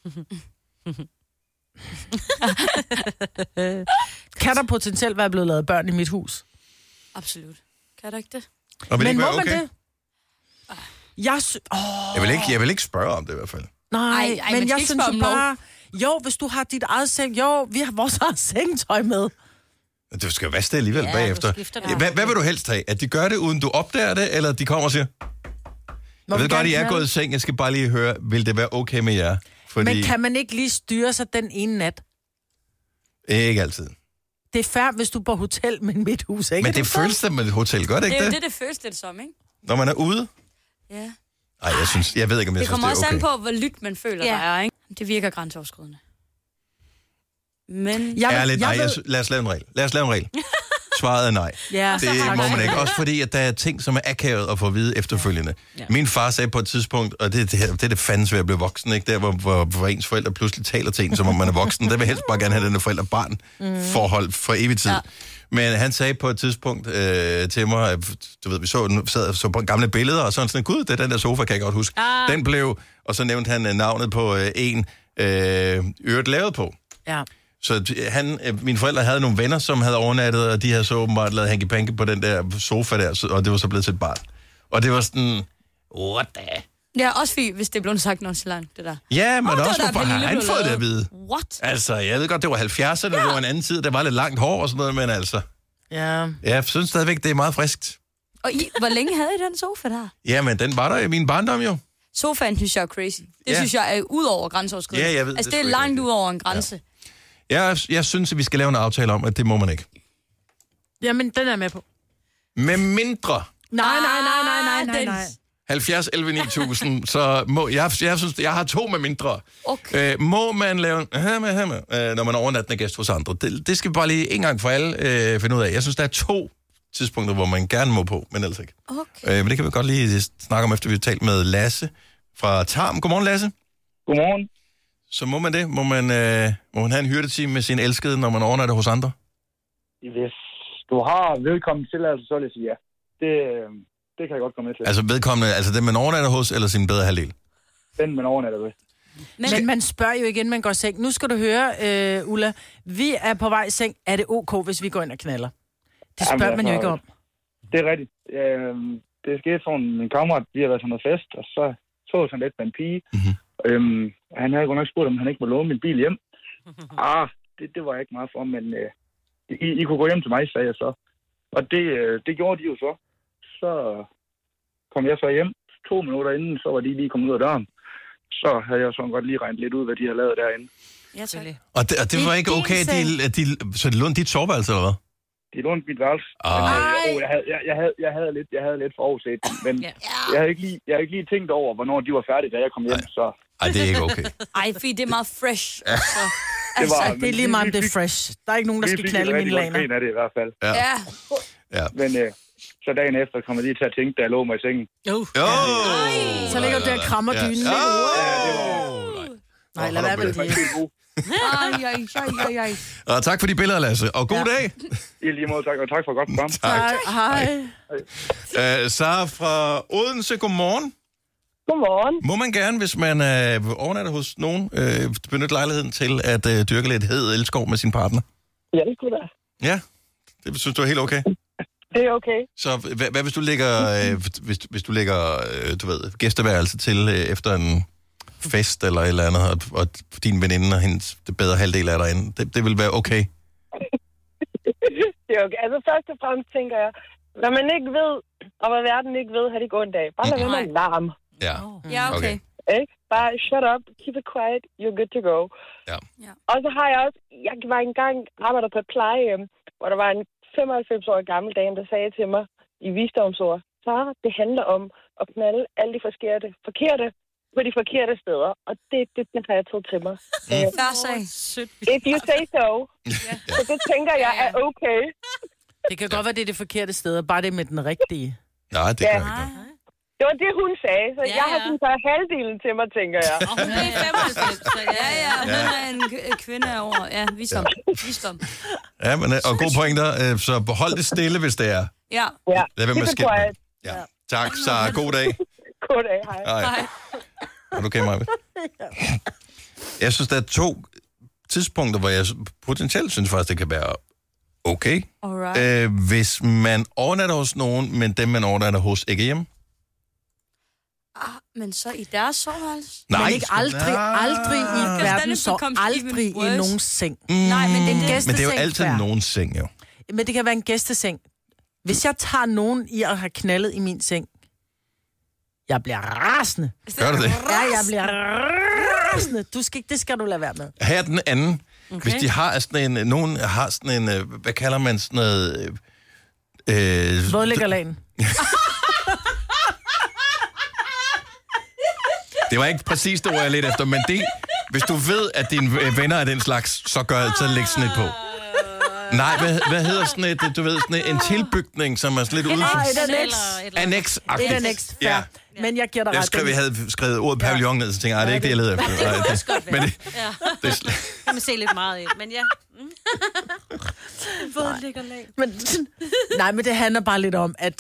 Kan der potentielt være blevet lavet børn i mit hus? Absolut. Kan der ikke det? Og vil det Men ikke må være man okay? det? Jeg, sy- oh. Jeg vil, ikke, jeg vil ikke spørge om det i hvert fald. Nej, Ej, ej, ej, man men skal jeg ikke synes spørge jo om lov. bare... Jo, hvis du har dit eget seng... Jo, vi har vores eget sengetøj med. Du skal jo vaske det alligevel Ja, ja, du bagefter. skifter det. Ja, hvad, hvad vil du helst have? At de gør det, uden du opdager det, eller at de kommer og siger... Må Jeg vi ved godt, gerne I er knalde? gået i seng. Jeg skal bare lige høre, vil det være okay med jer? Fordi... Men kan man ikke lige styre sig den ene nat? Ikke altid. Det er fair, hvis du er på hotel, men mit hus er ikke. Men det føles som med et hotel, gør det Det ikke er jo det? det, det føles det som, ikke? Når man er ude? Ja. Nej, jeg synes, jeg ved ikke, om jeg Det synes, kommer det også er an okay. på, hvor lyt man føler, Ja. der er, ikke? Det virker grænseoverskridende. Men... Jeg, Ærligt, nej, jeg, lad os lave en regel. Lad os lave en regel. Svaret er nej. Ja, Det må man ikke. Også fordi, at der er ting, som er akavet at få at vide efterfølgende. Ja. Min far sagde på et tidspunkt, og det, det, det er det fandens ved at blive voksen, ikke? Der, hvor, hvor, hvor ens forældre pludselig taler til en, som om man er voksen. Der vil helst bare gerne have den forældre-barn-forhold for evig tid. Ja. Men han sagde på et tidspunkt øh, til mig, at, du ved, vi så, sad, så på gamle billeder, og sådan sådan, gud, det er den der sofa, kan jeg godt huske. Ah. Den blev, og så nævnte han øh, navnet på øh, en, øh, øret lavet på. Ja. Så t- han, øh, mine forældre havde nogle venner, som havde overnattet, og de havde så åbenbart lavet hanky-panky på den der sofa der, så- og det var så blevet til et barn. Og det var sådan, what the... Ja, også fordi, hvis det blev sagt nonchalant, det der. Ja, men Åh, det var også, der, hvorfor har Pernille han blev fået det lavet. at vide? What? Altså, jeg ved godt, det var halvfjerdserne, ja. Det var en anden tid, der var lidt langt hår og sådan noget, men altså... Ja. Jeg synes stadigvæk, det er meget friskt. Og I, hvor længe havde I den sofa der? Jamen, den var der i min barndom jo. Sofaen synes jeg er crazy. Det Ja. synes jeg er ud over grænseoverskridende. Ja, jeg ved, altså, det det er er sgu langt ud over en grænse. Jeg, jeg synes, at vi skal lave en aftale om, at det må man ikke. Jamen, den er jeg med på. Med mindre Nej, nej, nej, nej, nej, nej, den- nej. halvfjerds elleve ni tusind, så må... Jeg, jeg synes, jeg har to med mindre. Okay. Øh, må man lave en... Hamme, hamme, øh, når man er overnattende gæst hos andre? Det, det skal vi bare lige en gang for alle øh, finde ud af. Jeg synes, der er to tidspunkter, hvor man gerne må på, men ellers ikke. Okay. Øh, men det kan vi godt lige snakke om, efter vi har talt med Lasse fra Tarm. Godmorgen, Lasse. Godmorgen. Så må man det? Må man, øh, må man have en hyrdetime med sin elskede, når man overnatter hos andre? Hvis du har vedkommende tilladelse, så vil jeg sige ja. Det, øh, det kan jeg godt komme med til. Altså vedkommende, altså den man overnatter hos, eller sin bedre halvdel? Den, man overnatter ved. Men, Men man spørger jo igen, man går i seng. Nu skal du høre, øh, Ulla, vi er på vej i seng. Er det ok, hvis vi går ind og knaller? Det spørger Jamen, man jo altså, ikke om. Det er rigtigt. Øh, det skete sådan, min kammerat, vi har været til noget fest, og så så sådan lidt med en pige. Mm-hmm. Øhm, han havde godt nok spurgt, om han ikke må låne min bil hjem. Ah, det, det var jeg ikke meget for, men øh, I, I kunne gå hjem til mig, sagde jeg så. Og det, øh, det gjorde de jo så. Så kom jeg så hjem. To minutter inden, så var de lige kommet ud af døren. Så havde jeg sådan godt lige regnet lidt ud, hvad de havde lavet derinde. Ja, tak. Og det, og det var ikke okay, at de, at de, så de lånte dit soveværelse, eller hvad? De lånte mit værelse. Ah. Men, øh, oh, jeg, havde, jeg, jeg, havde, jeg, havde lidt, jeg havde lidt forudset dem, men Ja. jeg, havde ikke lige, jeg havde ikke lige tænkt over, hvornår de var færdige, da jeg kom hjem. Så Ej, det er ikke okay. Ej, fordi det er meget fresh. Ja. Så, Altså, var- det er lige meget, om det er fresh. Der er ikke nogen, der vi skal fik knalde et mine rigtig godt laner. grin af det i hvert fald. Ja. ja. Ja. Men øh, så dagen efter kommer de til at tænke, da jeg lå mig i sengen. Jo. Jo! Så ligger du der og krammer Ja. dynen. Ja. Ikke? Ja, det var... Nej, lad være med det. Ej, ej, ej, ej, ej. Og tak for de billeder, Lasse. Og god ja. dag. I lige måde, tak. Og tak for godt program. Tak. Hej. Uh, Sara fra Odense, godmorgen. Godmorgen. Må man gerne, hvis man uh, overnatter hos nogen, uh, benytte lejligheden til at uh, dyrke lidt hed elskov med sin partner? Ja, det kunne da. Ja, det synes du er helt okay? Det er okay. Så hvad, hvad hvis du lægger, øh, hvis, hvis du lægger øh, du ved, gæsteværelse til øh, efter en fest eller et eller andet, og, og din veninde og hendes det bedre halvdel er derinde, det, det vil være okay? Det er okay. Altså først og fremmest tænker jeg, hvad man ikke ved, og hvad verden ikke ved, har de gået en dag. Bare lad være med larm. Ja. Ja, okay. Ikke? Bare shut up, keep it quiet, you're good to go. Ja. Og så har jeg også, jeg var engang arbejdet på et plejehjem, hvor der var en femoghalvfems-årig gammel dame, der sagde til mig i visdomsord, Sara, det handler om at knalde alle de forkerte, forkerte på de forkerte steder. Og det, det, det har jeg taget til mig. Mm. If you say so. Så det tænker jeg er okay. Det kan godt være, det er det forkerte sted, bare det med den rigtige. Nej, det ja. kan ikke noget. Det var det, hun sagde. Så ja, jeg har ja. sådan taget halvdelen til mig, tænker jeg. Og hun er femoghalvfems, så ja, ja, hun er en k- kvinde over. Ja, visdom. Visdom. Ja, men, og gode pointer. øh, Så hold det stille, hvis det er. Ja. Ja. Lad være med at skille. Ja. Tak, Sara. God dag. God dag, hej. Hej. Hej. Er du okay, Maja? Jeg synes, der er to tidspunkter, hvor jeg potentielt synes faktisk, det kan være okay. Øh, hvis man overnatter hos nogen, men dem, man overnatter hos, ikke hjemme. Ah, men så i deres soveværelse? Nej. Men ikke aldrig, aldrig i verden, så aldrig i nogen seng. Mm, Nej, men det er en men gæsteseng. det er jo altid hver. nogen seng, jo. Men det kan være en gæsteseng. Hvis jeg tager nogen i at have knaldet i min seng, jeg bliver rasende. Gør du det? Ja, jeg bliver rasende. Du skal, det skal du lade være med. Her er den anden. Okay. Hvis de har sådan en, nogen har sådan en, øh, hvad kalder man sådan noget? Øh, øh, Vådlæggerlagen. Det var ikke præcis det ord, jeg lidt efter, men det, hvis du ved, at dine venner er den slags, så gør så læg sådan et på. Nej, hvad, hvad hedder sådan et, du ved, sådan en tilbygning, som er sådan lidt ude for... Et annex. Annex-agtigt. Et annex, Ja. Men jeg giver dig Jeg ret. skrev, jeg havde skrevet ordet pavillon ned, så tænkte jeg, det er ikke det, jeg leder efter. Nej, det, godt men det, Ja. det er sl- Kan man se lidt meget ind, men ja. Mm. Vådlæggerlag. Men, nej, men det handler bare lidt om, at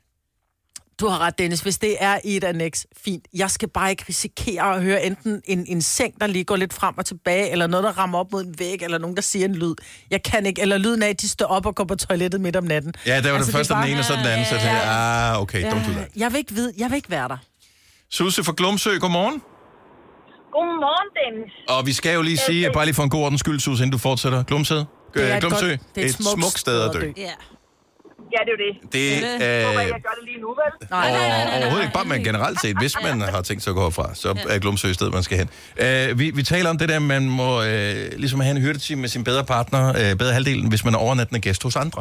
du har ret, Dennis. Hvis det er i et annex, fint. Jeg skal bare ikke risikere at høre enten en, en seng, der lige går lidt frem og tilbage, eller noget, der rammer op mod en væg, eller nogen, der siger en lyd. Jeg kan ikke. Eller lyden af, at de står op og går på toilettet midt om natten. ja, der var Altså, det første er bare- den ene, og så den anden, så jeg tænkte, ah, okay, Ja, don't do that. jeg vil ikke vide, jeg vil ikke være der. Susse fra Glumsø, godmorgen. Godmorgen, Dennis. Og vi skal jo lige sige, bare lige for en god ordens skyld, Susse, inden du fortsætter. Glumsø, Det er et Glumsø, godt- det er et et smukt smukt sted at dø. Ja. Ja, det er jo det. Det Jeg håber, er... jeg gør det lige nu, vel? Og overhovedet ikke bare, men generelt set, hvis man har tænkt sig at gå herfra, så er Glumsø et sted, man skal hen. Uh, vi, vi taler om det der, man må uh, ligesom have en hyrdeteam med sin bedre partner, uh, bedre halvdelen, hvis man er overnattende gæst hos andre.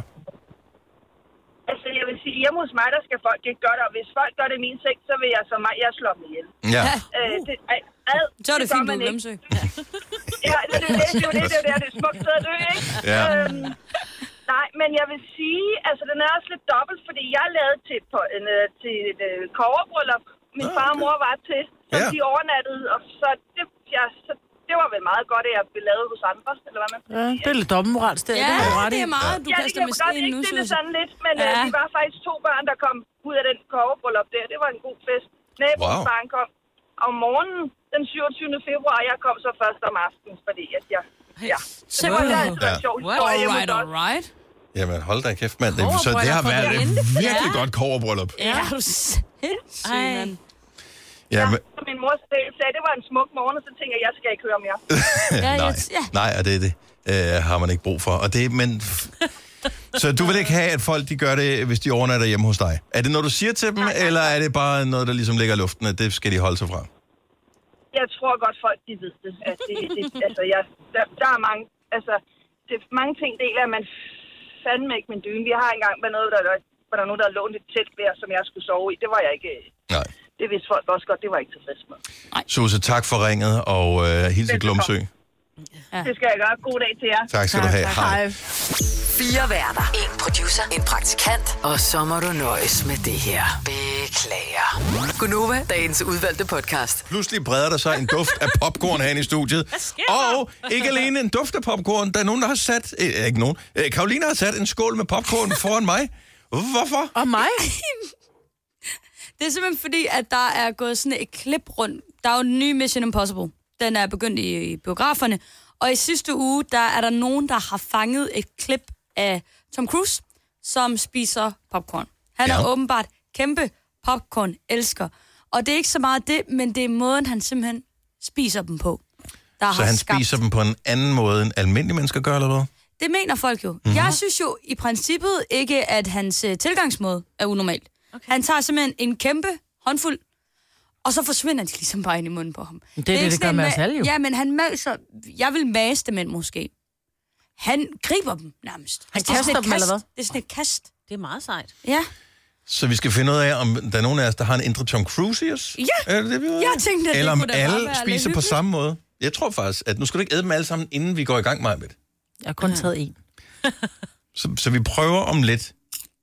Altså, jeg vil sige, hjemme hos mig, der skal folk ikke gøre det, og hvis folk gør det i min seng, så vil jeg som mig, jeg slår dem ihjel. Ja. Øh, det, ad, Så er det gør fint, man du ikke. Glumsø. Ja, det er det, det, det, er jo det, det, er det, det er et smukt sted at dø, ikke? Ja. Øhm, nej, men jeg vil sige, altså den er også lidt dobbelt, fordi jeg lavede til, på en, øh, til et øh, kobberbryllup, min far og mor var til, så Ja. de overnattede, og så det, ja, så det var vel meget godt, at jeg blev lavet hos andre, eller hvad man kan Ja, sige. det er lidt dobbeltmoralsk, det er Ja, det, er ret i. det er meget, du ja, kaster det kan med man godt sten ikke nu, stille Susse. sådan lidt, men ja. Ja. øh, vi var faktisk to børn, der kom ud af den kobberbryllup der. Det var en god fest. Naboens Wow. barn kom om morgenen den syvogtyvende februar, og jeg kom så først om aftenen, fordi at jeg... Ja, det var Wow. altså en sjov historie All hjemme right, hos all os. right. Jamen, hold da kæft, mand. Det, så det Kobberbryllup har for været et veninde. virkelig Ja. godt kobberbryllup. Ja, du sindssyg, mand. Ja, men, Så min mor sagde, at det var en smuk morgen, og så tænkte jeg, jeg skal ikke høre mere. nej, nej, og det er det. Øh, har man ikke brug for. Og det, men... Så du vil ikke have, at folk de gør det, hvis de overnatter hjemme hos dig? Er det noget, du siger til dem, eller er det bare noget, der ligesom ligger i luften, at det skal de holde sig fra? Jeg tror godt, folk de ved det. At det, det altså, jeg, der, der er mange, altså, det, mange ting deler, at man fandme ikke min dyne. Vi har engang været noget, der, der var der nogen, der havde lånt et tæt vejr, som jeg skulle sove i. Det var jeg ikke... Nej. Det vidste folk også godt, det var jeg ikke tilfreds med. Susse, tak for ringet, og øh, hils til Glumsø. Ja. Det skal jeg gøre. God dag til jer. Tak skal du have. Hej. Fire værter. En producer. En praktikant. Og så må du nøjes med det her. Beklager. Gunova, dagens udvalgte podcast. Pludselig breder der sig en duft af popcorn herinde i studiet. Og ikke alene en duft af popcorn. Der er nogen, der har sat... Øh, ikke nogen. Øh, Karoline har sat en skål med popcorn foran mig. Hvorfor? Og mig? Det er simpelthen fordi, at der er gået sådan et klip rundt. Der er jo en ny Mission Impossible. Den er begyndt i biograferne. Og i sidste uge, der er der nogen, der har fanget et klip af Tom Cruise, som spiser popcorn. Han ja. er åbenbart kæmpe popcorn-elsker. Og det er ikke så meget det, men det er måden, han simpelthen spiser dem på. Der så han skabt. spiser dem på en anden måde, end almindelige mennesker gør, eller hvad? Det mener folk jo. Mm-hmm. Jeg synes jo i princippet ikke, at hans uh, tilgangsmåde er unormalt. Okay. Han tager simpelthen en kæmpe håndfuld, og så forsvinder de ligesom bare ind i munden på ham. Det er det, det, det gør med os alle jo. Ja, men han maser... Jeg vil mase dem ind måske. Han griber dem nærmest. Han altså, kaster dem, kast. eller hvad? Det er sådan et kast. Det er meget sejt. Ja. Så vi skal finde ud af, om der er nogen af os, der har en indre Tom Cruise i os? Ja, er det, det, vi jeg tænkte, at eller om det kunne alle spiser på samme måde. Jeg tror faktisk, at nu skal du ikke æde dem alle sammen, inden vi går i gang med det. Jeg har kun ja. taget en. så, så vi prøver om lidt.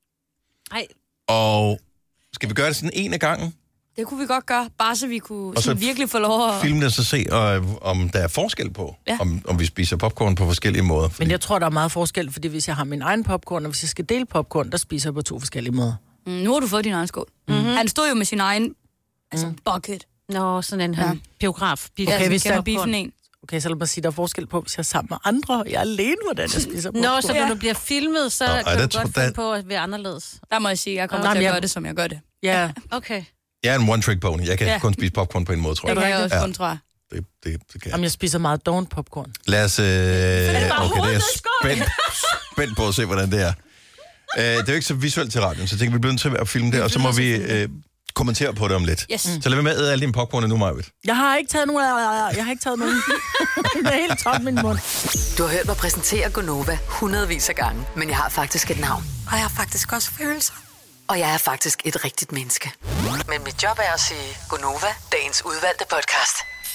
Nej. Og skal vi gøre det sådan en af gangen? Det kunne vi godt gøre, bare så vi kunne så virkelig få lov at... filme det, så se, og, om der er forskel på, ja. om, om vi spiser popcorn på forskellige måder. Fordi... Men jeg tror, der er meget forskel, fordi hvis jeg har min egen popcorn, og hvis jeg skal dele popcorn, der spiser jeg på to forskellige måder. Mm, nu har du fået din egen skål. Mm-hmm. Han stod jo med sin egen altså, mm. bucket. Nå, sådan en ja. biograf. Okay, okay, hvis der biffen en. Okay, så lad mig sige, der er forskel på, hvis jeg er sammen med andre, og jeg er alene, hvordan jeg spiser popcorn. Nå, så når ja. du bliver filmet, så Nå, kan du godt tror, finde på at være anderledes. Der må jeg sige, jeg kommer Nå, til at jeg... gøre det, som jeg gør det. Ja. Okay. Jeg er en one-trick pony. Jeg kan ja. kun spise popcorn på en måde, tror jeg. Det kan jeg også ja. kun, tror jeg. Det, det, det kan Jamen, jeg spiser meget don't popcorn. Lad os... Øh... Okay, det er spændt, spændt på at se, hvordan det er. Uh, det er jo ikke så visuelt til radioen, så jeg tænker, vi bliver nødt til at filme det, og så må vi uh, kommentere på det om lidt. Yes. Så lad være med at æde alle dine popcorn nu, Majvidt. Jeg har ikke taget nogen... Jeg har ikke taget nogen... Det er helt tom min mund. Du har hørt mig præsentere Gunova hundredvis af gange, men jeg har faktisk et navn. Og jeg har faktisk også følelser. Og jeg er faktisk et rigtigt menneske. Men mit job er at sige Gunova, dagens udvalgte podcast.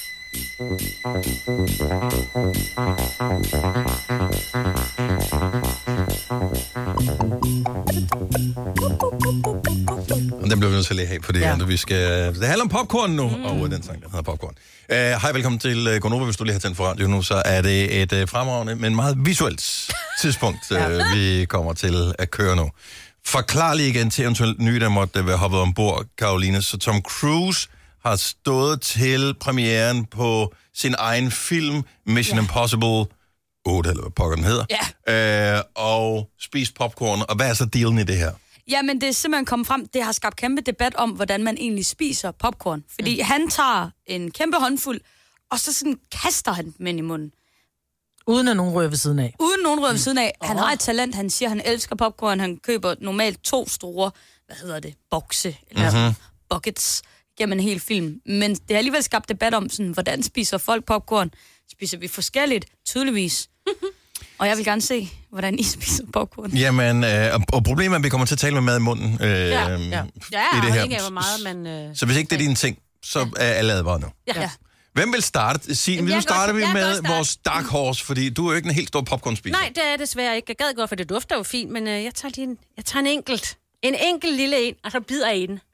Den bliver vi nødt til at lægge af på det ja. vi skal... Det handler om popcorn nu, mm. og den sang, der hedder popcorn. Uh, hej, velkommen til uh, Gunova. Hvis du lige har tændt for radio nu, så er det et uh, fremragende, men meget visuelt tidspunkt, uh, ja. vi kommer til at køre nu. Forklar lige igen til eventuelt nye, der måtte være hoppet ombord, Karoline. Så Tom Cruise har stået til premieren på sin egen film, Mission ja. Impossible otte, eller hvad pokker den hedder, ja. øh, og spist popcorn. Og hvad er så dealen i det her? Jamen, det er simpelthen kommet frem, det har skabt kæmpe debat om, hvordan man egentlig spiser popcorn. Fordi mm. han tager en kæmpe håndfuld, og så sådan kaster han dem ind i munden. Uden at nogen rører ved siden af. Uden nogen rører ved siden af. Han har et talent, han siger, han elsker popcorn, han køber normalt to store, hvad hedder det, bokse, eller mm-hmm. buckets, gennem en hel film. Men det har alligevel skabt debat om, sådan, hvordan spiser folk popcorn? Spiser vi forskelligt? Tydeligvis. Og jeg vil gerne se, hvordan I spiser popcorn. Jamen, øh, og problemet er, at vi kommer til at tale med mad i munden. Øh, ja, ja. Ja, i det her. Ikke af, hvor meget man... Øh... Så hvis ikke det er dine ting, så er alle advaret nu. Ja. ja. Hvem vil starte? Signe, nu starter vi med vores dark horse, fordi du er jo ikke en helt stor popcornspiser. Nej, det er desværre ikke. Jeg gad godt, for det dufter jo fint, men øh, jeg tager lige en, jeg tager en enkelt. En enkelt lille en, og så bider jeg i den.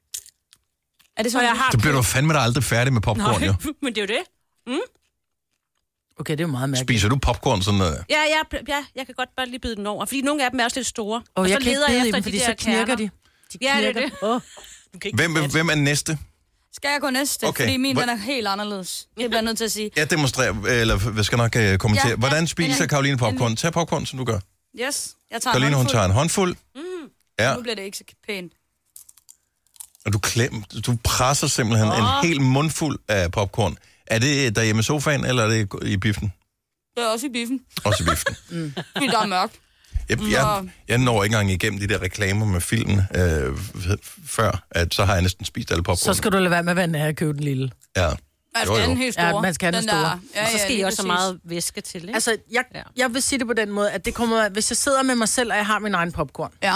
Er det så, jeg har... Så bliver du fandme da aldrig færdig med popcorn, Nå, jo. Men det er jo det. Mm? Okay, det er jo meget mærkeligt. Spiser du popcorn sådan noget? Ja, ja, ja, jeg kan godt bare lige bide den over, fordi nogle af dem er også lidt store. Oh, og så jeg leder jeg efter dem, fordi de så knirker de. de ja, det er det. Oh. Hvem, hvem er næste? Skal jeg gå næste? Okay. Fordi min, den er helt anderledes. Det bliver jeg nødt til at sige. Jeg demonstrerer, eller hvad skal nok uh, kommentere. Ja, Hvordan spiser ja, Karoline popcorn? Tag popcorn, som du gør. Yes, jeg tager Karoline, en hun tager en håndfuld. Mm. Ja. Nu bliver det ikke så pænt. Og du klem, du presser simpelthen oh. en hel mundfuld af popcorn. Er det derhjemme i sofaen, eller er det i biffen? Det er også i biffen. Også i biffen. mm. Fordi der er mørkt. Jeg, jeg, jeg når ikke engang igennem de der reklamer med filmen, øh, før, at så har jeg næsten spist alle popcorn. Så skal du lade være med at være nær at købe den lille. Ja. Man skal have den helt store. Ja, man skal have den, den store. Der, ja, ja, så skal ja, I også så meget væske til, ikke? Altså, jeg, ja. jeg vil sige det på den måde, at det kommer, hvis jeg sidder med mig selv, og jeg har min egen popcorn. Ja.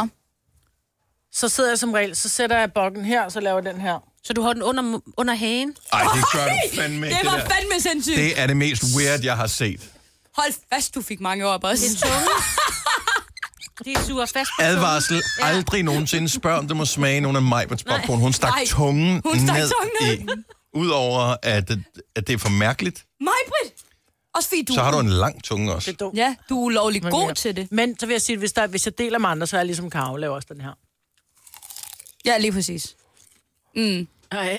Så sidder jeg som regel, så sætter jeg bokken her, og så laver jeg den her. Så du har den under, under hagen? Ej, det gør du fandme ikke. Det var fandme sindssygt. Det er det mest weird, jeg har set. Hold fast, du fik mange op også. Det er tunge. De suger fast på Advarsel. Ja. Aldrig nogensinde spørg, om det må smage nogen af Majbrits popcorn. Hun stak Nej. tungen Hun stak ned tungen i. Udover, at, at det er for mærkeligt, Majbrit! Også fordi du... så har du en lang tunge også. Det er dumt. Ja, du er ulovlig Men god ja. til det. Men så vil jeg sige, at hvis, der, hvis jeg deler med andre, så er jeg ligesom Karo, laver også den her. Ja, lige præcis. Mm. Nej.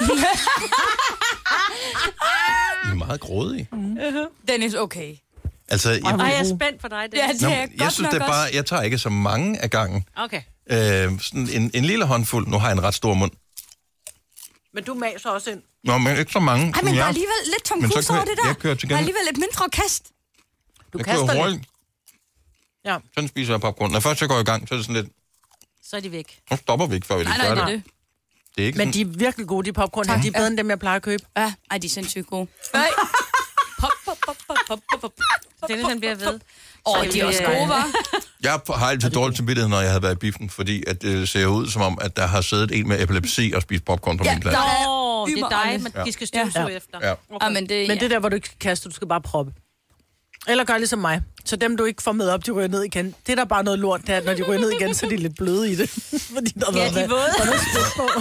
I er meget grådige. Mm. Dennis, okay. Altså, jeg, Ej, jeg er spændt på dig, Ja, Dennis. det Nå, er jeg godt synes, nok det er bare, også. jeg tager ikke så mange af gangen. Okay. Øh, sådan en, en lille håndfuld. Nu har jeg en ret stor mund. Men du maser også ind. Nå, men ikke så mange. Ej, men ja. der er alligevel lidt Tom Men så Cruise kører- over det der. jeg kører til Der er gengæld- alligevel et mindre kast. Du jeg kaster kører lidt. hurtigt. Ja. Sådan spiser jeg popcorn. Når først jeg går i gang, så er det sådan lidt... Så er de væk. Nu stopper vi ikke, før vi lige Nej, gør nej, det. det er det. Det er ikke Men sådan... de er virkelig gode, de popcorn her. Tak. De er bedre end dem, jeg plejer at købe. Ja, ej, de er sindssygt gode. Nej. Pop, pop, pop, pop, pop, pop, pop. Dennis, han bliver ved. Åh, oh, de er også gode, hva'? Jeg har altid dårligt samvittighed, når jeg havde været i biffen, fordi at det ser ud som om, at der har siddet en med epilepsi og spist popcorn på Ja, min plads. der er Åh, det er dig, yberangst. men Ja. de skal støvsuge Ja. efter. Ja. Okay. Ah, men det, Men det er der, hvor du ikke skal kaste, du skal bare proppe. Eller gør ligesom mig. Så dem, du ikke får med op, de ryger ned igen. Det er der bare noget lort, der, når de ryger ned igen, så er de lidt bløde i det. Fordi der Ja, har de været- er våde. der er noget spyt på.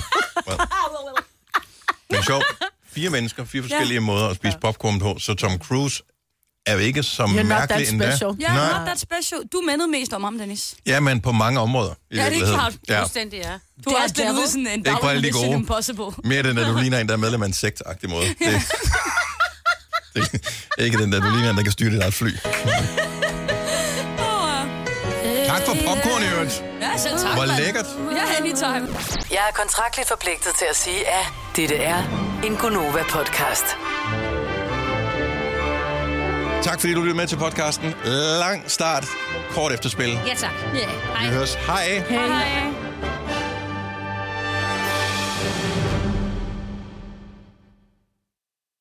Men sjovt. Fire mennesker, fire forskellige ja. måder at spise popcorn på, så Tom Cruise er jo ikke så You're not mærkelig that endda. special. Ja, Nej. not that special. Du mindede mest om ham, Dennis. Ja, men på mange områder. I Ja, det er virkeligheden. klart. Ja. Fuldstændig, ja. Du er også lidt ude sådan en Det er ikke på alle de Mission gode. Impossible. Mere den, at du ligner en, der er medlem af en sekt-agtig måde. Det, det er ikke den, der du ligner en, der kan styre dit eget fly. Tak for popcorn, i øvrigt. Ja, selv tak, Hvor mand. lækkert. Ja, anytime. Jeg er kontraktligt forpligtet til at sige, at dette er en Gonova-podcast. Tak fordi du lyttede med til podcasten. Lang start, kort efterspil. Ja, tak. Ja. Vi høres. Hej. Hej. Hej.